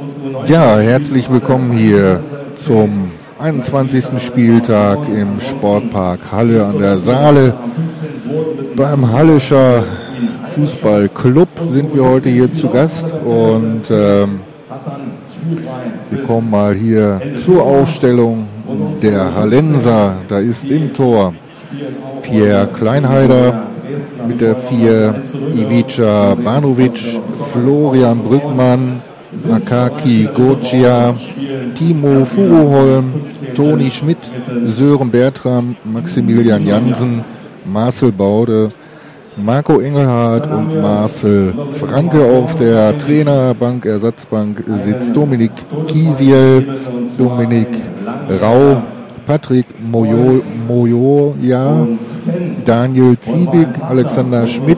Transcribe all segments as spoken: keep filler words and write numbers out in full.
Ja, herzlich willkommen hier zum einundzwanzigsten Spieltag im Sportpark Halle an der Saale. Beim Hallischer Fußballclub sind wir heute hier zu Gast und ähm, wir kommen mal hier zur Aufstellung der Hallenser. Da ist im Tor Pierre Kleinheider mit der vier, Ivica Banovic, Florian Brückmann, Akaki Gogia, Timo Furuholm, Toni Schmidt, Sören Bertram, Maximilian Jansen, Marcel Baude, Marco Engelhardt und Marcel Franke. Auf der Trainerbank, Ersatzbank sitzt Dominik Kisiel, Dominik Rau, Patrick Mojo, Mojoja, Daniel Ziebig, Alexander Schmidt,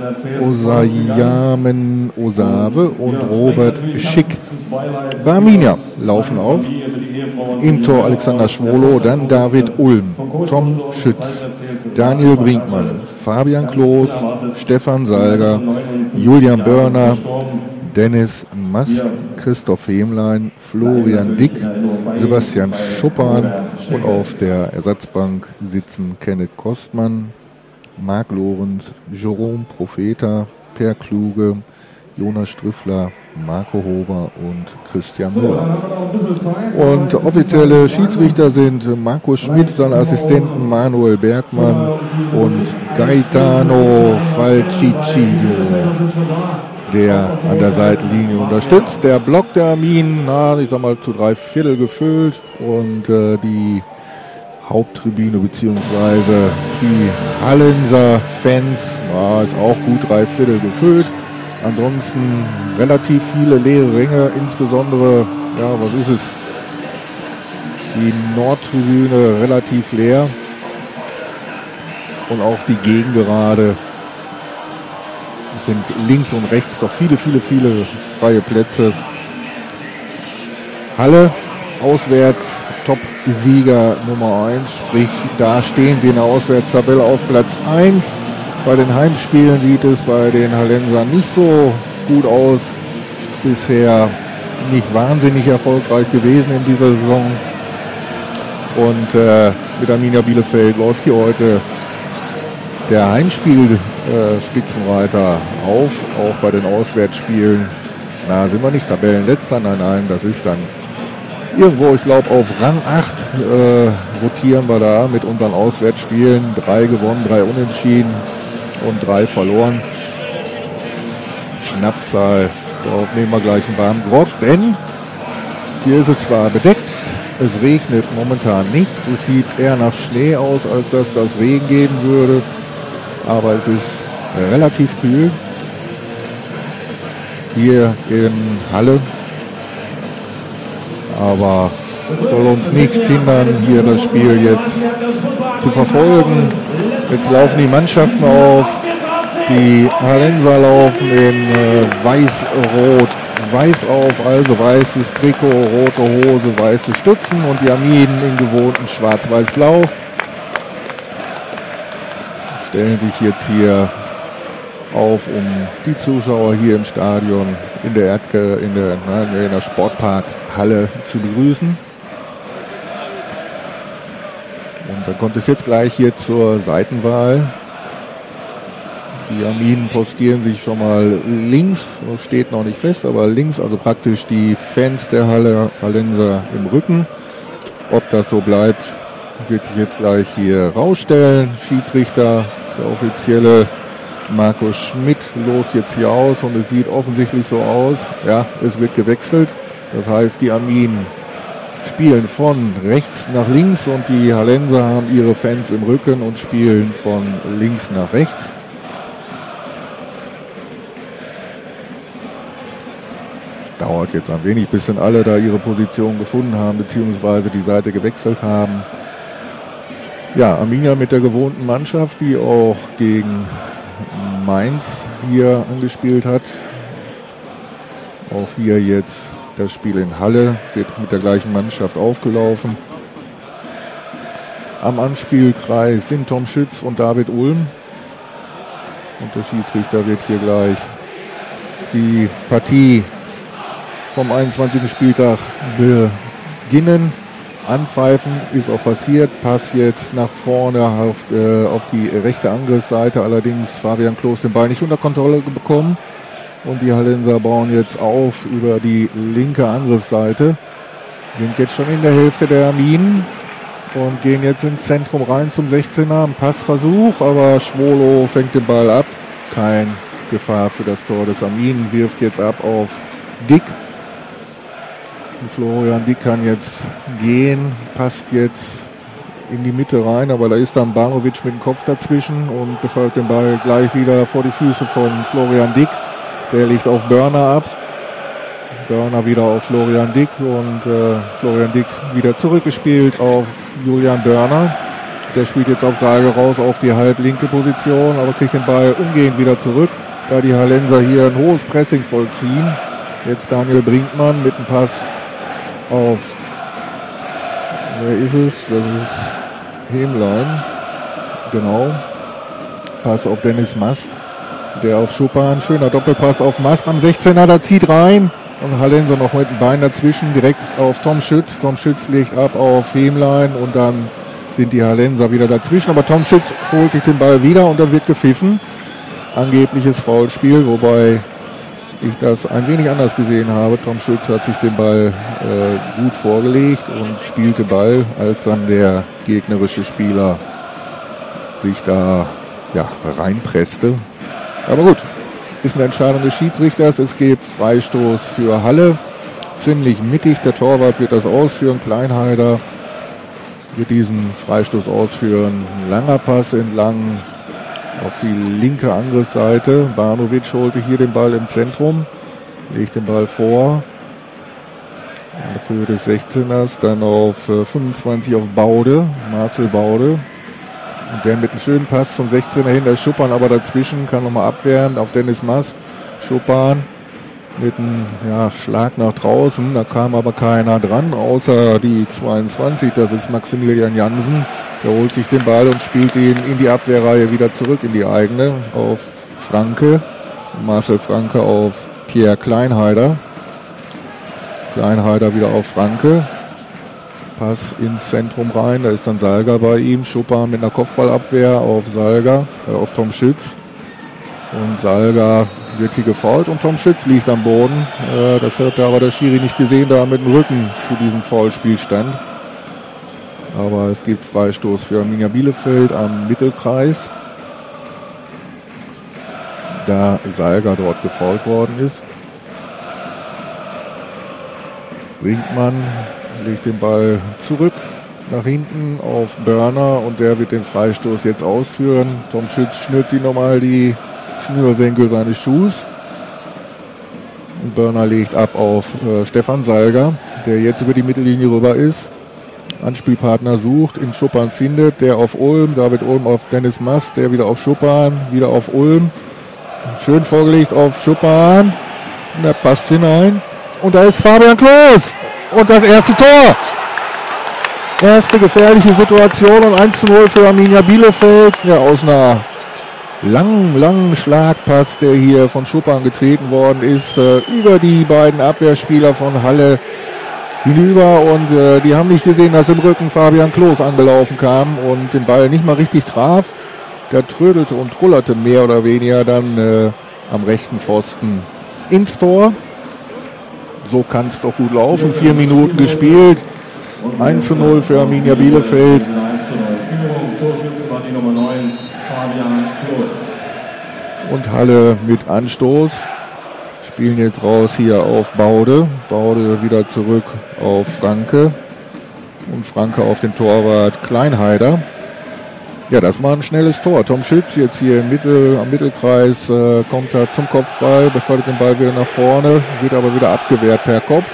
Osayamen Osave und Robert Schick. Bei Arminia laufen auf. Im Tor Alexander Schwolo, dann David Ulm, Tom Schütz, Daniel Brinkmann, Fabian Kloß, Stefan Salger, Julian Börner, Dennis Mast, Christoph Hemlein, Florian Dick, Sebastian Schuppan und auf der Ersatzbank sitzen Kenneth Kostmann, Marc Lorenz, Jerome Profeta, Per Kluge, Jonas Strüffler, Marco Hober und Christian Müller. Und offizielle Schiedsrichter sind Marco Schmidt, seine Assistenten Manuel Bergmann und Gaetano Falciccio, der an der Seitenlinie unterstützt. Der Block der Armin, na, ich sag mal, zu drei Viertel gefüllt und äh, die Haupttribüne beziehungsweise die Hallenser Fans, na, ist auch gut drei Viertel gefüllt. Ansonsten relativ viele leere Ränge, insbesondere, ja, was ist es? Die Nordtribüne relativ leer und auch die Gegengerade. Es sind links und rechts doch viele, viele, viele freie Plätze. Halle auswärts Top-Sieger Nummer eins, sprich da stehen sie in der Auswärtstabelle auf Platz eins. Bei den Heimspielen sieht es bei den Hallensern nicht so gut aus. Bisher nicht wahnsinnig erfolgreich gewesen in dieser Saison. Und äh, mit Arminia Bielefeld läuft hier heute der Heimspiel-Spitzenreiter äh, auf. Auch bei den Auswärtsspielen. Na, sind wir nicht Tabellenletzter? Nein, nein, das ist dann irgendwo, ich glaube, auf Rang acht äh, rotieren wir da mit unseren Auswärtsspielen. Drei gewonnen, drei unentschieden und drei verloren. Schnapszahl, darauf nehmen wir gleich einen warmen Grog, denn hier ist es zwar bedeckt, es regnet momentan nicht, es sieht eher nach Schnee aus, als dass das Regen geben würde, aber es ist relativ kühl hier in Halle, aber soll uns nicht hindern, hier das Spiel jetzt zu verfolgen. Jetzt laufen die Mannschaften auf. Die Hallenser laufen in äh, weiß-rot-weiß auf, also weißes Trikot, rote Hose, weiße Stutzen und die Arminen in gewohnten schwarz-weiß-blau. Stellen sich jetzt hier auf, um die Zuschauer hier im Stadion in der Erdke, in der, nein, in der Sportparkhalle zu begrüßen. Und dann kommt es jetzt gleich hier zur Seitenwahl. Die Arminen postieren sich schon mal links, das steht noch nicht fest, aber links, also praktisch die Fans der Halle, Hallenser im Rücken. Ob das so bleibt, wird sich jetzt gleich hier rausstellen. Schiedsrichter, der offizielle Markus Schmidt, los jetzt hier aus und es sieht offensichtlich so aus, ja, es wird gewechselt. Das heißt, die Arminen spielen von rechts nach links und die Hallenser haben ihre Fans im Rücken und spielen von links nach rechts. Es dauert jetzt ein wenig, bis dann alle da ihre Position gefunden haben, beziehungsweise die Seite gewechselt haben. Ja, Arminia mit der gewohnten Mannschaft, die auch gegen Mainz hier angespielt hat. Auch hier jetzt das Spiel in Halle wird mit der gleichen Mannschaft aufgelaufen. Am Anspielkreis sind Tom Schütz und David Ulm. Und der Schiedsrichter wird hier gleich die Partie vom einundzwanzigsten Spieltag beginnen. Anpfeifen ist auch passiert. Pass jetzt nach vorne auf, äh, auf die rechte Angriffsseite. Allerdings Fabian Klos den Ball nicht unter Kontrolle bekommen. Und die Hallenser bauen jetzt auf über die linke Angriffsseite. Sind jetzt schon in der Hälfte der Minen und gehen jetzt ins Zentrum rein zum sechzehner. Ein Passversuch, aber Schwolo fängt den Ball ab. Kein Gefahr für das Tor des Armin. Wirft jetzt ab auf Dick. Und Florian Dick kann jetzt gehen, passt jetzt in die Mitte rein, aber da ist dann Banovic mit dem Kopf dazwischen und befördert den Ball gleich wieder vor die Füße von Florian Dick. Der legt auf Börner ab. Börner wieder auf Florian Dick und äh, Florian Dick wieder zurückgespielt auf Julian Börner. Der spielt jetzt auf Sage raus auf die halblinke Position, aber kriegt den Ball umgehend wieder zurück, da die Hallenser hier ein hohes Pressing vollziehen. Jetzt Daniel Brinkmann mit dem Pass auf, wer ist es? Das ist Hemlein. Genau. Pass auf Dennis Mast. Der auf Schuppan. Schöner Doppelpass auf Mast am sechzehner. Da zieht rein. Und Hallenser noch mit dem Bein dazwischen. Direkt auf Tom Schütz. Tom Schütz legt ab auf Hemlein. Und dann sind die Hallenser wieder dazwischen. Aber Tom Schütz holt sich den Ball wieder und dann wird gepfiffen. Angebliches Foulspiel, wobei ich das ein wenig anders gesehen habe. Tom Schütz hat sich den Ball äh, gut vorgelegt und spielte Ball, als dann der gegnerische Spieler sich da ja, reinpresste. Aber gut, ist eine Entscheidung des Schiedsrichters. Es gibt Freistoß für Halle. Ziemlich mittig, der Torwart wird das ausführen. Kleinheider wird diesen Freistoß ausführen. Ein langer Pass entlang auf die linke Angriffsseite. Banovic holt sich hier den Ball im Zentrum, legt den Ball vor. Für des sechzehners, dann auf äh, fünfundzwanzig auf Baude, Marcel Baude. Und der mit einem schönen Pass zum sechzehner hin, da ist Schuppan aber dazwischen, kann nochmal abwehren auf Dennis Mast. Schuppan mit einem ja, Schlag nach draußen, da kam aber keiner dran, außer die zweiundzwanzig, das ist Maximilian Jansen. Der holt sich den Ball und spielt ihn in die Abwehrreihe wieder zurück in die eigene auf Franke. Marcel Franke auf Pierre Kleinheider. Kleinheider wieder auf Franke. Pass ins Zentrum rein, da ist dann Salga bei ihm. Schuppan mit einer Kopfballabwehr auf Salga, äh, auf Tom Schütz. Und Salga wird hier gefoult und Tom Schütz liegt am Boden. Äh, das hat aber der Schiri nicht gesehen, da er mit dem Rücken zu diesem Foulspiel stand. Aber es gibt Freistoß für Arminia Bielefeld am Mittelkreis, da Salga dort gefoult worden ist. Brinkmann legt den Ball zurück nach hinten auf Börner und der wird den Freistoß jetzt ausführen. Tom Schütz schnürt sich nochmal die Schnürsenkel seines Schuhs. Und Börner legt ab auf äh, Stefan Salga, der jetzt über die Mittellinie rüber ist. Anspielpartner sucht, in Schuppan findet, der auf Ulm, David Ulm auf Dennis Mast, der wieder auf Schuppan, wieder auf Ulm. Schön vorgelegt auf Schuppan. Und der passt hinein. Und da ist Fabian Klos. Und das erste Tor. Erste gefährliche Situation und eins zu null für Arminia Bielefeld. Ja, aus einer langen, langen Schlagpass, der hier von Schuppan getreten worden ist, äh, über die beiden Abwehrspieler von Halle hinüber. Und äh, die haben nicht gesehen, dass im Rücken Fabian Klos angelaufen kam und den Ball nicht mal richtig traf. Der trödelte und trullerte mehr oder weniger dann äh, am rechten Pfosten ins Tor. So kann es doch gut laufen. Vier Minuten gespielt. eins zu null für Arminia Bielefeld. Und Halle mit Anstoß. Spielen jetzt raus hier auf Baude. Baude wieder zurück auf Franke. Und Franke auf den Torwart Kleinheider. Ja, das war ein schnelles Tor. Tom Schütz jetzt hier im Mittel, am Mittelkreis äh, kommt da zum Kopfball, befördert den Ball wieder nach vorne, wird aber wieder abgewehrt per Kopf.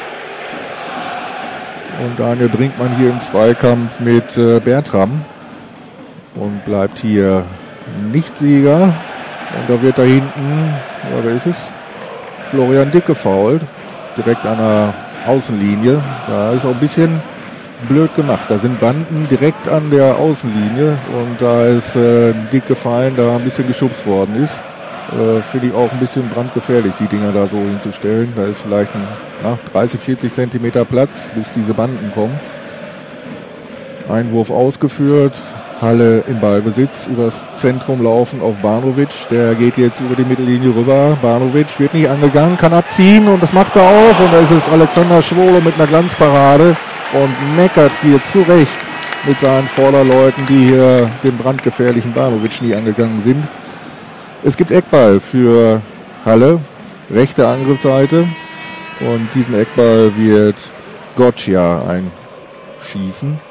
Und Daniel Brinkmann hier im Zweikampf mit äh, Bertram und bleibt hier nicht Sieger. Und da wird da hinten, ja, wer ist es? Florian Dick gefoult, direkt an der Außenlinie. Da ist auch ein bisschen blöd gemacht. Da sind Banden direkt an der Außenlinie und da ist äh, Dick gefallen, da ein bisschen geschubst worden ist. Äh, Finde ich auch ein bisschen brandgefährlich, die Dinger da so hinzustellen. Da ist vielleicht ein na, dreißig, vierzig Zentimeter Platz, bis diese Banden kommen. Einwurf ausgeführt. Halle in Ballbesitz, übers Zentrum laufen auf Banovic. Der geht jetzt über die Mittellinie rüber. Banovic wird nicht angegangen, kann abziehen und das macht er auch. Und da ist es Alexander Schwolo mit einer Glanzparade und meckert hier zurecht mit seinen Vorderleuten, die hier den brandgefährlichen Banovic nie angegangen sind. Es gibt Eckball für Halle, rechte Angriffsseite. Und diesen Eckball wird Goccia einschießen.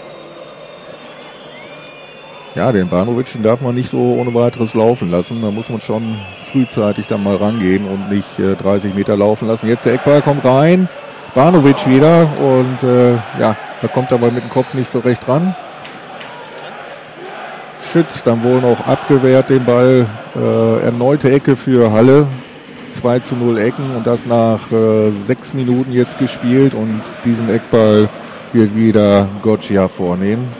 Ja, den Banovic, den darf man nicht so ohne weiteres laufen lassen. Da muss man schon frühzeitig dann mal rangehen und nicht äh, dreißig Meter laufen lassen. Jetzt der Eckball kommt rein. Banovic wieder und äh, ja, da kommt er aber mit dem Kopf nicht so recht ran. Schütz dann wohl noch abgewehrt den Ball. Äh, erneute Ecke für Halle. zwei zu null Ecken und das nach äh, sechs Minuten jetzt gespielt und diesen Eckball wird wieder Goccia vornehmen.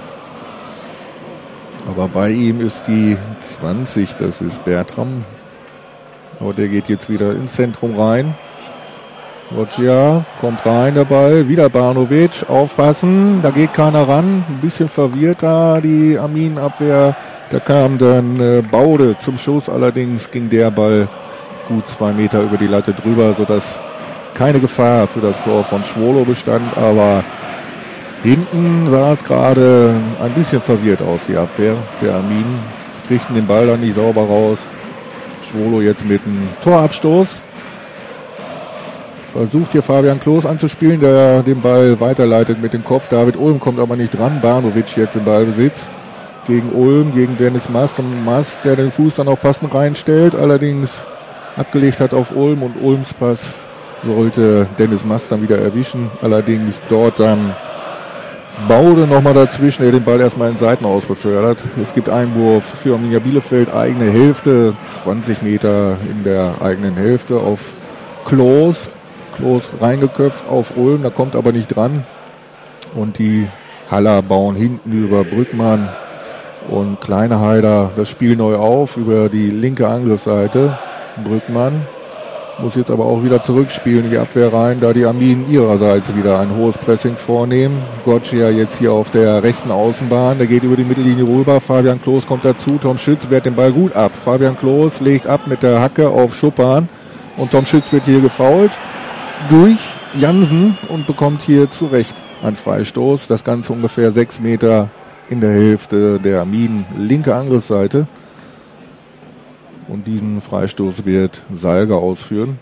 Aber bei ihm ist die zwanzig, das ist Bertram. Aber der geht jetzt wieder ins Zentrum rein. Goccia kommt rein, der Ball. Wieder Banovic, aufpassen, da geht keiner ran. Ein bisschen verwirrt da die Armin-Abwehr. Da kam dann äh, Baude zum Schuss, allerdings ging der Ball gut zwei Meter über die Latte drüber, sodass keine Gefahr für das Tor von Schwolo bestand, aber hinten sah es gerade ein bisschen verwirrt aus, die Abwehr der Armin. Kriegten den Ball dann nicht sauber raus. Schwolo jetzt mit einem Torabstoß. Versucht hier Fabian Klos anzuspielen, der den Ball weiterleitet mit dem Kopf. David Ulm kommt aber nicht dran. Banovic jetzt im Ballbesitz gegen Ulm, gegen Dennis Mast. Und Mast, der den Fuß dann auch passend reinstellt, allerdings abgelegt hat auf Ulm. Und Ulms Pass sollte Dennis Mast dann wieder erwischen. Allerdings dort dann Baude nochmal dazwischen, der den Ball erstmal in Seiten aus befördert. Es gibt Einwurf für Arminia Bielefeld, eigene Hälfte, zwanzig Meter in der eigenen Hälfte auf Klos. Klos reingeköpft auf Ulm, da kommt aber nicht dran. Und die Haller bauen hinten über Brückmann und Kleineheider das Spiel neu auf über die linke Angriffsseite. Brückmann muss jetzt aber auch wieder zurückspielen in die Abwehr rein, da die Arminen ihrerseits wieder ein hohes Pressing vornehmen. Goccia jetzt hier auf der rechten Außenbahn, der geht über die Mittellinie rüber. Fabian Klos kommt dazu, Tom Schütz wehrt den Ball gut ab. Fabian Klos legt ab mit der Hacke auf Schuppan und Tom Schütz wird hier gefoult durch Jansen und bekommt hier zu Recht einen Freistoß. Das Ganze ungefähr sechs Meter in der Hälfte der Arminen linke Angriffsseite. Und diesen Freistoß wird Salger ausführen.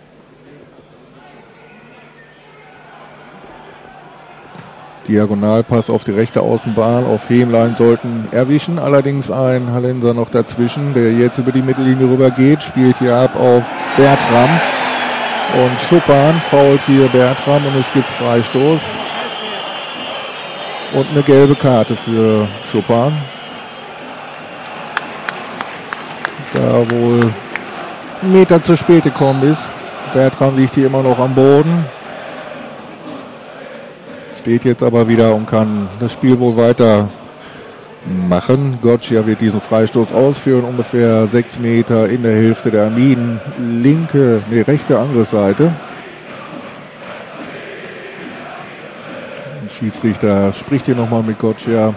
Diagonalpass auf die rechte Außenbahn, auf Hämlein sollten erwischen. Allerdings ein Hallenser noch dazwischen, der jetzt über die Mittellinie rüber geht, spielt hier ab auf Bertram. Und Schuppan fault hier Bertram und es gibt Freistoß. Und eine gelbe Karte für Schuppan. Da wohl ein Meter zu spät gekommen ist. Bertram liegt hier immer noch am Boden. Steht jetzt aber wieder und kann das Spiel wohl weiter machen. Goccia wird diesen Freistoß ausführen, ungefähr sechs Meter in der Hälfte der Arminen. Linke, nee, rechte Angriffsseite. Der Schiedsrichter spricht hier nochmal mit Goccia.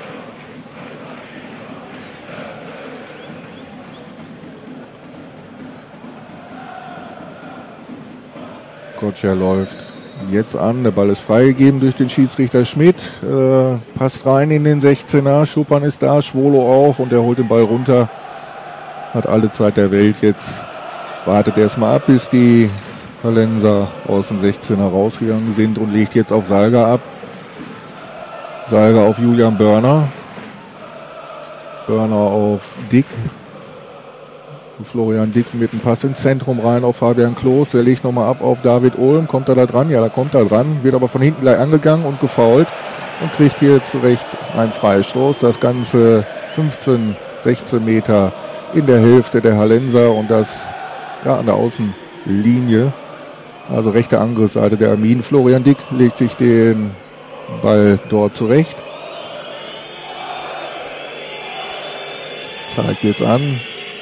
Goccia läuft jetzt an, der Ball ist freigegeben durch den Schiedsrichter Schmidt, äh, passt rein in den sechzehner, Schuppan ist da, Schwolo auch und er holt den Ball runter, hat alle Zeit der Welt jetzt, wartet erstmal ab, bis die Hallenser aus dem sechzehner rausgegangen sind und legt jetzt auf Salger ab. Salger auf Julian Börner, Börner auf Dick. Florian Dick mit dem Pass ins Zentrum rein auf Fabian Klos. Der legt nochmal ab auf David Ulm. Kommt er da dran? Ja, da kommt er dran. Wird aber von hinten gleich angegangen und gefoult. Und kriegt hier zurecht einen Freistoß. Das Ganze fünfzehn, sechzehn Meter in der Hälfte der Hallenser. Und das ja, an der Außenlinie. Also rechte Angriffsseite der Armin. Florian Dick legt sich den Ball dort zurecht. Zeigt jetzt an.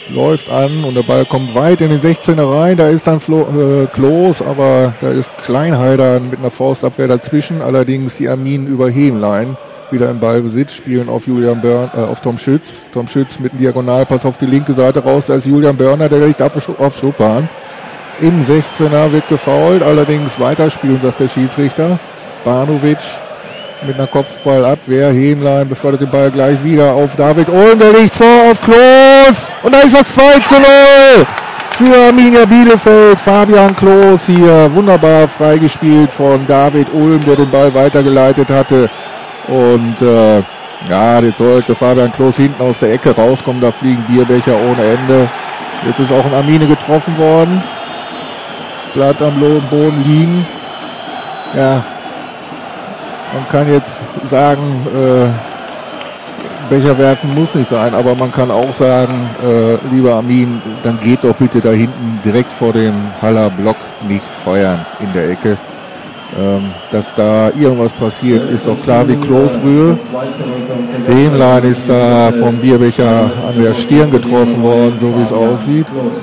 läuft an und der Ball kommt weit in den sechzehner rein. Da ist dann Flo, äh, Klos, aber da ist Kleinheider mit einer Faustabwehr dazwischen. Allerdings die Arminen über Hähnlein wieder im Ballbesitz, spielen auf Julian Börn, äh, auf Tom Schütz. Tom Schütz mit einem Diagonalpass auf die linke Seite raus. Da ist Julian Börner, der liegt ab auf Schuppan. Im sechzehner wird gefoult, allerdings weiterspielen, sagt der Schiedsrichter. Banovic mit einer Kopfballabwehr. Hähnlein befördert den Ball gleich wieder auf David Ulm. Der liegt vor auf Klos. Und da ist das zwei zu null für Arminia Bielefeld. Fabian Klos hier wunderbar freigespielt von David Ulm, der den Ball weitergeleitet hatte. Und äh, ja, jetzt sollte Fabian Klos hinten aus der Ecke rauskommen. Da fliegen Bierbecher ohne Ende. Jetzt ist auch ein Armine getroffen worden. Bleibt am Boden liegen. Ja, man kann jetzt sagen, äh, Becher werfen muss nicht sein, aber man kann auch sagen, äh, lieber Armin, dann geht doch bitte da hinten direkt vor dem Haller Block nicht feuern in der Ecke. Ähm, dass da irgendwas passiert, ist doch klar wie Klosbrühe. Hähnlein ist da vom Bierbecher an der Stirn getroffen worden, so wie es aussieht.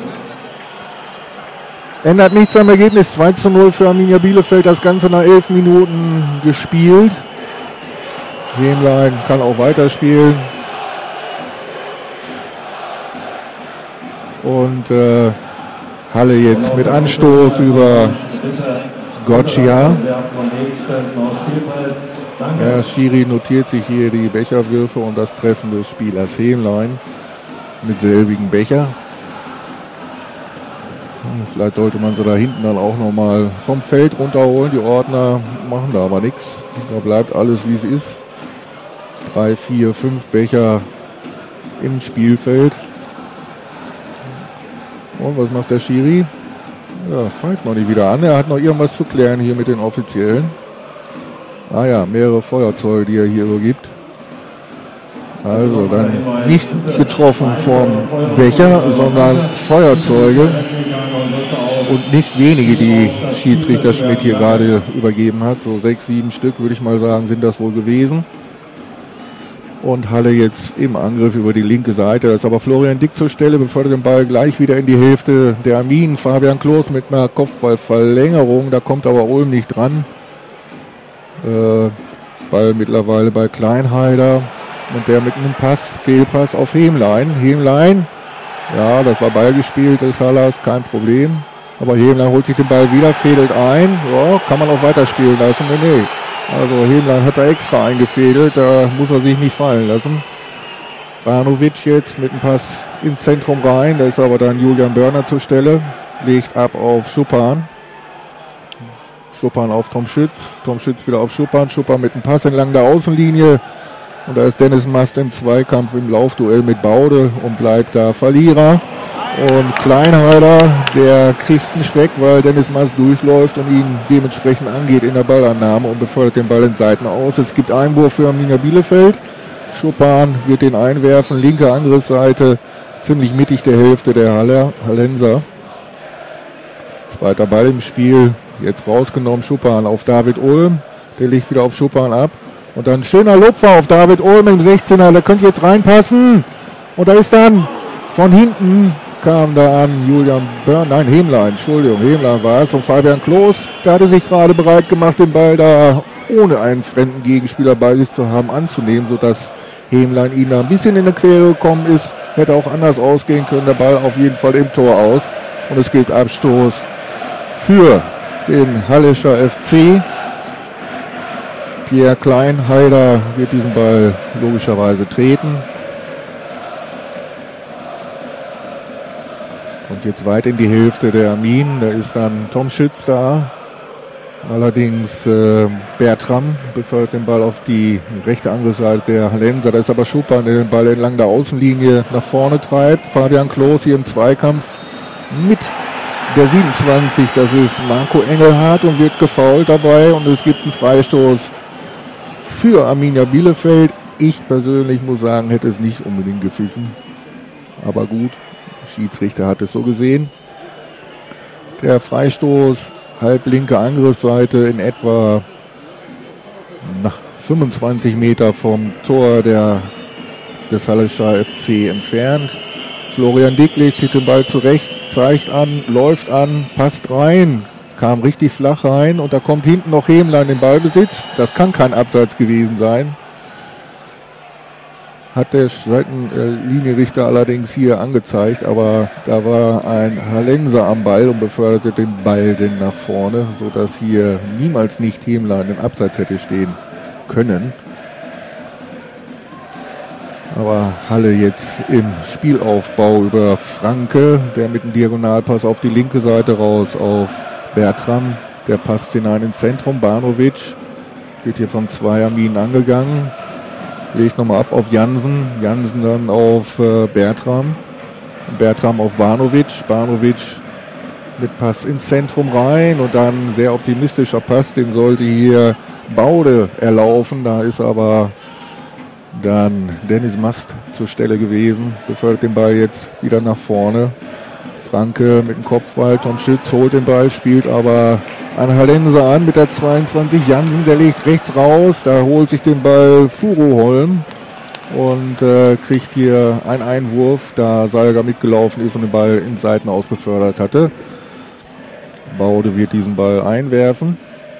Ändert nichts am Ergebnis, zwei zu null für Arminia Bielefeld, das Ganze nach elf Minuten gespielt. Hähnlein kann auch weiterspielen. Und äh, Halle jetzt mit Anstoß über Goccia. Ja, Schiri notiert sich hier die Becherwürfe und das Treffen des Spielers Hähnlein mit selbigen Becher. Vielleicht sollte man sie da hinten dann auch nochmal vom Feld runterholen. Die Ordner machen da aber nichts. Da bleibt alles wie es ist. Drei, vier, fünf Becher im Spielfeld. Und was macht der Schiri? Ja, pfeift noch nicht wieder an. Er hat noch irgendwas zu klären hier mit den Offiziellen. Ah ja, mehrere Feuerzeuge, die er hier übergibt. Also dann nicht getroffen vom Becher, sondern Feuerzeuge. Und nicht wenige, die Schiedsrichter Schmidt hier gerade übergeben hat. So sechs, sieben Stück, würde ich mal sagen, sind das wohl gewesen. Und Halle jetzt im Angriff über die linke Seite. Das ist aber Florian Dick zur Stelle, befördert den Ball gleich wieder in die Hälfte der Arminen. Fabian Klos mit einer Kopfballverlängerung. Da kommt aber Ulm nicht dran. Äh, Ball mittlerweile bei Kleinheider. Und der mit einem Pass, Fehlpass auf Hähnlein. Hähnlein, ja, das war Ball gespielt des Hallers, kein Problem. Aber Hähnlein holt sich den Ball wieder, fädelt ein. Ja, kann man auch weiterspielen lassen. Nee, nee. Also Hähnlein hat da extra eingefädelt, da muss er sich nicht fallen lassen. Banovic jetzt mit dem Pass ins Zentrum rein, da ist aber dann Julian Börner zur Stelle, legt ab auf Schuppan. Schuppan auf Tom Schütz, Tom Schütz wieder auf Schuppan, Schuppan mit dem Pass entlang der Außenlinie. Und da ist Dennis Mast im Zweikampf im Laufduell mit Baude und bleibt da Verlierer. Und Kleinheider, der kriegt einen Schreck, weil Dennis Mast durchläuft und ihn dementsprechend angeht in der Ballannahme und befördert den Ball in Seiten aus. Es gibt Einwurf für Arminia Bielefeld. Schuppan wird den einwerfen, linke Angriffsseite, ziemlich mittig der Hälfte der Haller, Hallenser. Zweiter Ball im Spiel, jetzt rausgenommen, Schuppan auf David Ulm, der legt wieder auf Schuppan ab. Und dann schöner Lupfer auf David Ulm im sechzehner, der könnte jetzt reinpassen. Und da ist dann von hinten, kam da an Julian Börn, nein, Hähnlein, Entschuldigung, Hähnlein war es. Und Fabian Klos, der hatte sich gerade bereit gemacht, den Ball da ohne einen fremden Gegenspieler bei sich zu haben, anzunehmen, sodass Hähnlein ihn da ein bisschen in die Quere gekommen ist. Hätte auch anders ausgehen können, der Ball auf jeden Fall im Tor aus. Und es gibt Abstoß für den Hallischer F C. Pierre Kleinheider wird diesen Ball logischerweise treten. Und jetzt weit in die Hälfte der Arminen. Da ist dann Tom Schütz da. Allerdings äh, Bertram befördert den Ball auf die rechte Angriffsseite der Hallenser. Da ist aber Schuppan, der den Ball entlang der Außenlinie nach vorne treibt. Fabian Klos hier im Zweikampf mit der siebenundzwanzig. Das ist Marco Engelhardt und wird gefoult dabei. Und es gibt einen Freistoß für Arminia Bielefeld. Ich persönlich muss sagen, hätte es nicht unbedingt gepfiffen. Aber gut, der Schiedsrichter hat es so gesehen. Der Freistoß, halblinke Angriffsseite in etwa na, fünfundzwanzig Meter vom Tor der, des Hallischer F C entfernt. Florian Dick legt sich den Ball zurecht, zeigt an, läuft an, passt rein, kam richtig flach rein und da kommt hinten noch Hemlein in den Ballbesitz. Das kann kein Abseits gewesen sein. Hat der Seitenlinienrichter allerdings hier angezeigt, aber da war ein Hallenser am Ball und beförderte den Ball denn nach vorne, sodass hier niemals nicht Hemlein im Abseits hätte stehen können. Aber Halle jetzt im Spielaufbau über Franke, der mit dem Diagonalpass auf die linke Seite raus auf Bertram. Der passt hinein ins Zentrum. Banovic wird hier von zwei Armin angegangen. Legt nochmal ab auf Jansen. Jansen dann auf äh, Bertram. Bertram auf Banovic. Banovic mit Pass ins Zentrum rein und dann sehr optimistischer Pass. Den sollte hier Baude erlaufen. Da ist aber dann Dennis Mast zur Stelle gewesen, befördert den Ball jetzt wieder nach vorne. Franke mit dem Kopfball, Tom Schütz holt den Ball, spielt aber an Hallenser an mit der zweiundzwanzig. Jansen, der legt rechts raus, da holt sich den Ball Furuholm und äh, kriegt hier einen Einwurf, da Salga mitgelaufen ist und den Ball ins Seitenaus befördert hatte. Baude wird diesen Ball einwerfen.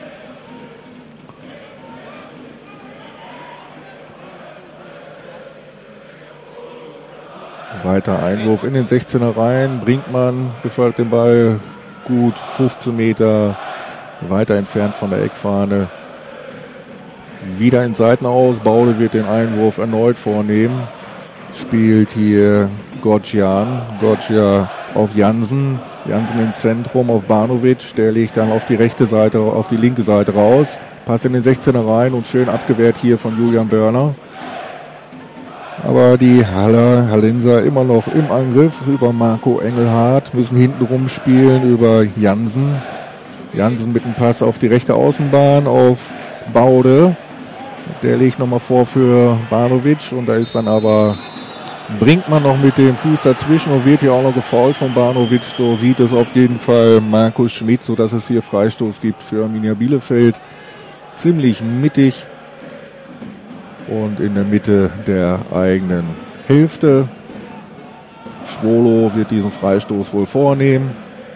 Weiter Einwurf in den sechzehner rein. Brinkmann befördert den Ball gut fünfzehn Meter weiter entfernt von der Eckfahne. Wieder ins Seitenaus. Baude wird den Einwurf erneut vornehmen. Spielt hier Gorgian. Gorgia auf Jansen. Jansen ins Zentrum auf Banovic. Der legt dann auf die rechte Seite, auf die linke Seite raus. Passt in den sechzehner rein und schön abgewehrt hier von Julian Börner. Aber die Haller, Hallenser immer noch im Angriff über Marco Engelhardt, müssen hinten rumspielen über Jansen. Jansen mit dem Pass auf die rechte Außenbahn auf Baude. Der legt nochmal vor für Banovic und da ist dann aber Brinkmann noch mit dem Fuß dazwischen und wird hier auch noch gefoult von Banovic. So sieht es auf jeden Fall Markus Schmidt, sodass es hier Freistoß gibt für Arminia Bielefeld. Ziemlich mittig. Und in der Mitte der eigenen Hälfte. Schwolo wird diesen Freistoß wohl vornehmen.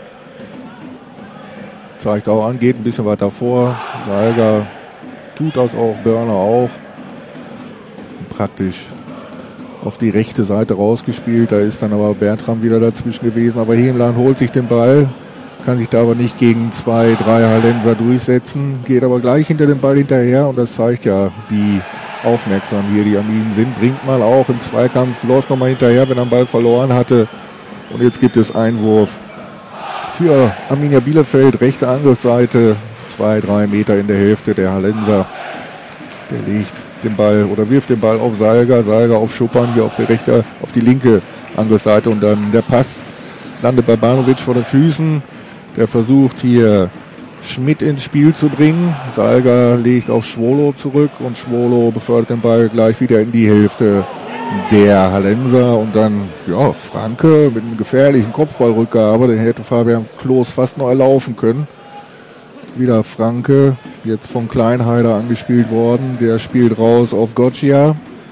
Zeigt auch an, geht ein bisschen weiter vor. Salga tut das auch, Börner auch. Praktisch auf die rechte Seite rausgespielt. Da ist dann aber Bertram wieder dazwischen gewesen. Aber Hemlein holt sich den Ball. Kann sich da aber nicht gegen zwei, drei Hallenser durchsetzen. Geht aber gleich hinter dem Ball hinterher. Und das zeigt ja, die aufmerksam hier die Arminen sind. Bringt mal auch im Zweikampf, läuft nochmal hinterher, wenn er den Ball verloren hatte. Und jetzt gibt es Einwurf für Arminia Bielefeld, rechte Angriffsseite, zwei, drei Meter in der Hälfte. Der Hallenser, der legt den Ball oder wirft den Ball auf Salga, Salga auf Schuppan, hier auf der rechte, auf die linke Angriffsseite und dann der Pass landet bei Banovic vor den Füßen. Der versucht hier Schmidt ins Spiel zu bringen. Salga legt auf Schwolo zurück und Schwolo befördert den Ball gleich wieder in die Hälfte der Hallenser und dann, ja, Franke mit einem gefährlichen Kopfballrückgabe, den hätte Fabian Klos fast noch erlaufen können. Wieder Franke, jetzt von Kleinheider angespielt worden, der spielt raus auf Goccia.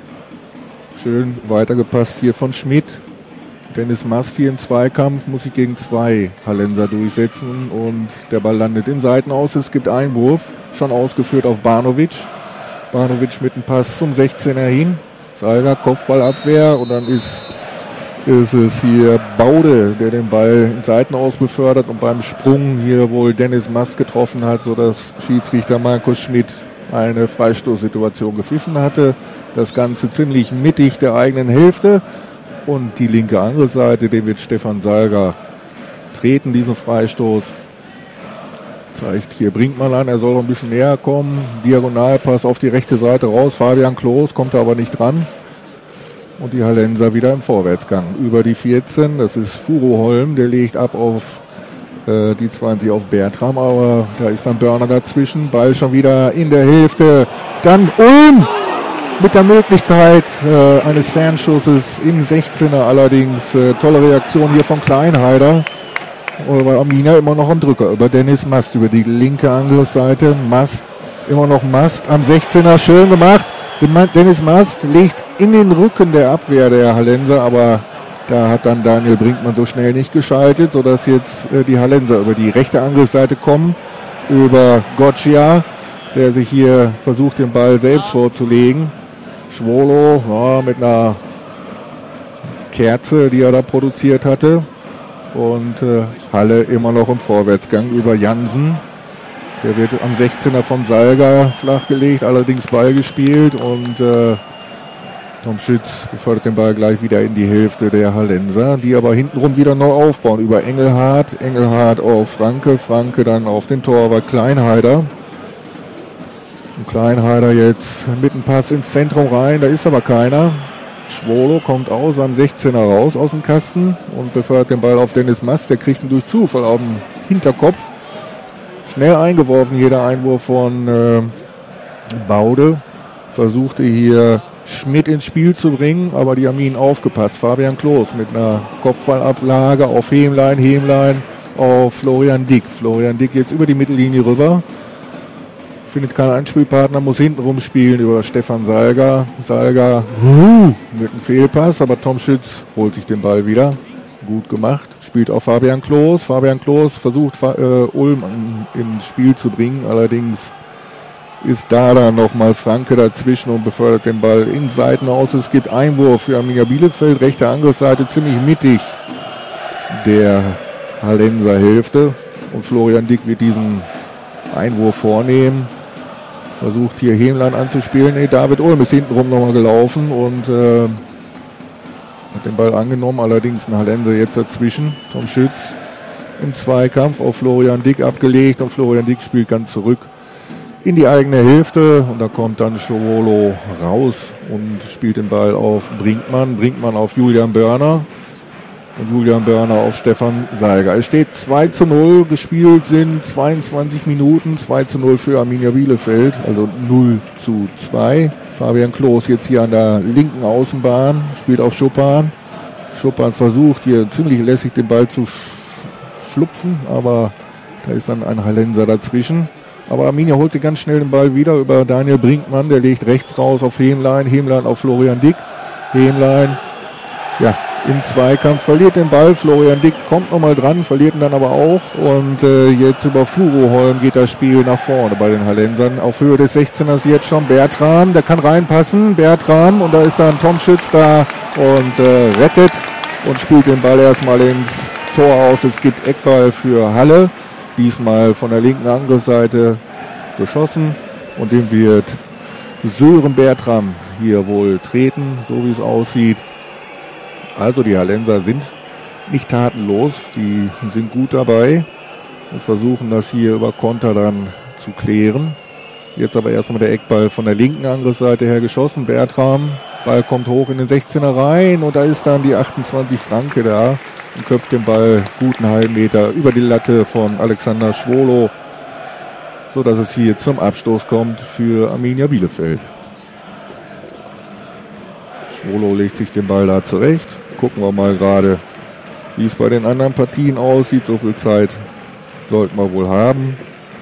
Schön weitergepasst hier von Schmidt. Dennis Mast hier im Zweikampf, muss sich gegen zwei Hallenser durchsetzen und der Ball landet im Seitenaus. Es gibt Einwurf, schon ausgeführt auf Banovic. Banovic mit dem Pass zum sechzehner hin. Salga, Kopfballabwehr und dann ist, ist es hier Baude, der den Ball ins Seitenaus befördert und beim Sprung hier wohl Dennis Mast getroffen hat, sodass Schiedsrichter Markus Schmidt eine Freistoßsituation gepfiffen hatte. Das Ganze ziemlich mittig der eigenen Hälfte. Und die linke Angriffsseite, den wird Stefan Salga treten, diesen Freistoß. Zeigt hier Brinkmann an, er soll noch ein bisschen näher kommen. Diagonalpass auf die rechte Seite raus. Fabian Klos kommt da aber nicht dran. Und die Hallenser wieder im Vorwärtsgang. Über die vierzehn, das ist Furuholm, der legt ab auf äh, die zwanzig auf Bertram. Aber da ist dann Börner dazwischen. Ball schon wieder in der Hälfte. Dann Ulm! Mit der Möglichkeit äh, eines Fernschusses im sechzehner allerdings. Äh, tolle Reaktion hier von Kleinheider. Aber Arminia immer noch am Drücker über Dennis Mast über die linke Angriffsseite. Mast, immer noch Mast am sechzehner. Schön gemacht. Dennis Mast legt in den Rücken der Abwehr der Hallenser, aber Da hat dann Daniel Brinkmann so schnell nicht geschaltet, sodass jetzt äh, die Hallenser über die rechte Angriffsseite kommen, über Goccia, der sich hier versucht, den Ball selbst vorzulegen. Schwolo ja, mit einer Kerze, die er da produziert hatte. Und äh, Halle immer noch im Vorwärtsgang über Jansen. Der wird am sechzehner von Salga flachgelegt, allerdings Ball gespielt und äh, Tom Schütz befördert den Ball gleich wieder in die Hälfte der Hallenser, die aber hintenrum wieder neu aufbauen über Engelhardt. Engelhardt auf Franke, Franke dann auf den Torwart Kleinheider. Und Kleinheider jetzt mit einem Pass ins Zentrum rein, da ist aber keiner. Schwolo kommt aus am sechzehner raus aus dem Kasten und befördert den Ball auf Dennis Mast. Der kriegt ihn durch Zufall auf den Hinterkopf. Schnell eingeworfen, jeder Einwurf von äh, Baude. Versuchte hier Schmidt ins Spiel zu bringen, aber die haben ihn aufgepasst. Fabian Klos mit einer Kopfballablage auf Hemlein, Hemlein auf Florian Dick. Florian Dick jetzt über die Mittellinie rüber. Findet keinen Anspielpartner, muss hinten rumspielen über Stefan Salga. Salga uh, mit einem Fehlpass, aber Tom Schütz holt sich den Ball wieder. Gut gemacht. Spielt auf Fabian Klos. Fabian Klos versucht äh, Ulm an, ins Spiel zu bringen, allerdings ist da dann nochmal Franke dazwischen und befördert den Ball in Seiten aus. Es gibt Einwurf für Arminia Bielefeld, rechte Angriffsseite ziemlich mittig der Hallenser Hälfte und Florian Dick wird diesen Einwurf vornehmen. Versucht hier Hemlein anzuspielen. Nee, David Ulm ist hintenrum nochmal gelaufen und äh, hat den Ball angenommen. Allerdings ein Hallenser jetzt dazwischen. Tom Schütz im Zweikampf auf Florian Dick abgelegt und Florian Dick spielt ganz zurück in die eigene Hälfte und da kommt dann Schwolo raus und spielt den Ball auf Brinkmann. Brinkmann auf Julian Börner. Und Julian Börner auf Stefan Salga. Es steht zwei zu null, gespielt sind zweiundzwanzig Minuten, zwei zu null für Arminia Bielefeld, also null zu zwei. Fabian Klos jetzt hier an der linken Außenbahn, spielt auf Schuppan. Schuppan versucht hier ziemlich lässig den Ball zu sch- schlupfen, aber da ist dann ein Hallenser dazwischen. Aber Arminia holt sich ganz schnell den Ball wieder über Daniel Brinkmann, der legt rechts raus auf Hemlein, Hemlein auf Florian Dick. Hemlein, ja, im Zweikampf, verliert den Ball, Florian Dick kommt nochmal dran, verliert ihn dann aber auch und äh, jetzt über Furuholm geht das Spiel nach vorne bei den Hallensern, auf Höhe des sechzehners jetzt schon Bertram, der kann reinpassen, Bertram und da ist dann Tom Schütz da und äh, rettet und spielt den Ball erstmal ins Tor aus. Es gibt Eckball für Halle, diesmal von der linken Angriffsseite geschossen und dem wird Sören Bertram hier wohl treten, so wie es aussieht. Also die Hallenser sind nicht tatenlos, die sind gut dabei und versuchen das hier über Konter dann zu klären. Jetzt aber erstmal der Eckball von der linken Angriffsseite her geschossen. Bertram, Ball kommt hoch in den sechzehner rein und da ist dann die achtundzwanzig Franke da und köpft den Ball guten halben Meter über die Latte von Alexander Schwolo, sodass es hier zum Abstoß kommt für Arminia Bielefeld. Schwolo legt sich den Ball da zurecht. Gucken wir mal gerade, wie es bei den anderen Partien aussieht. So viel Zeit sollten wir wohl haben.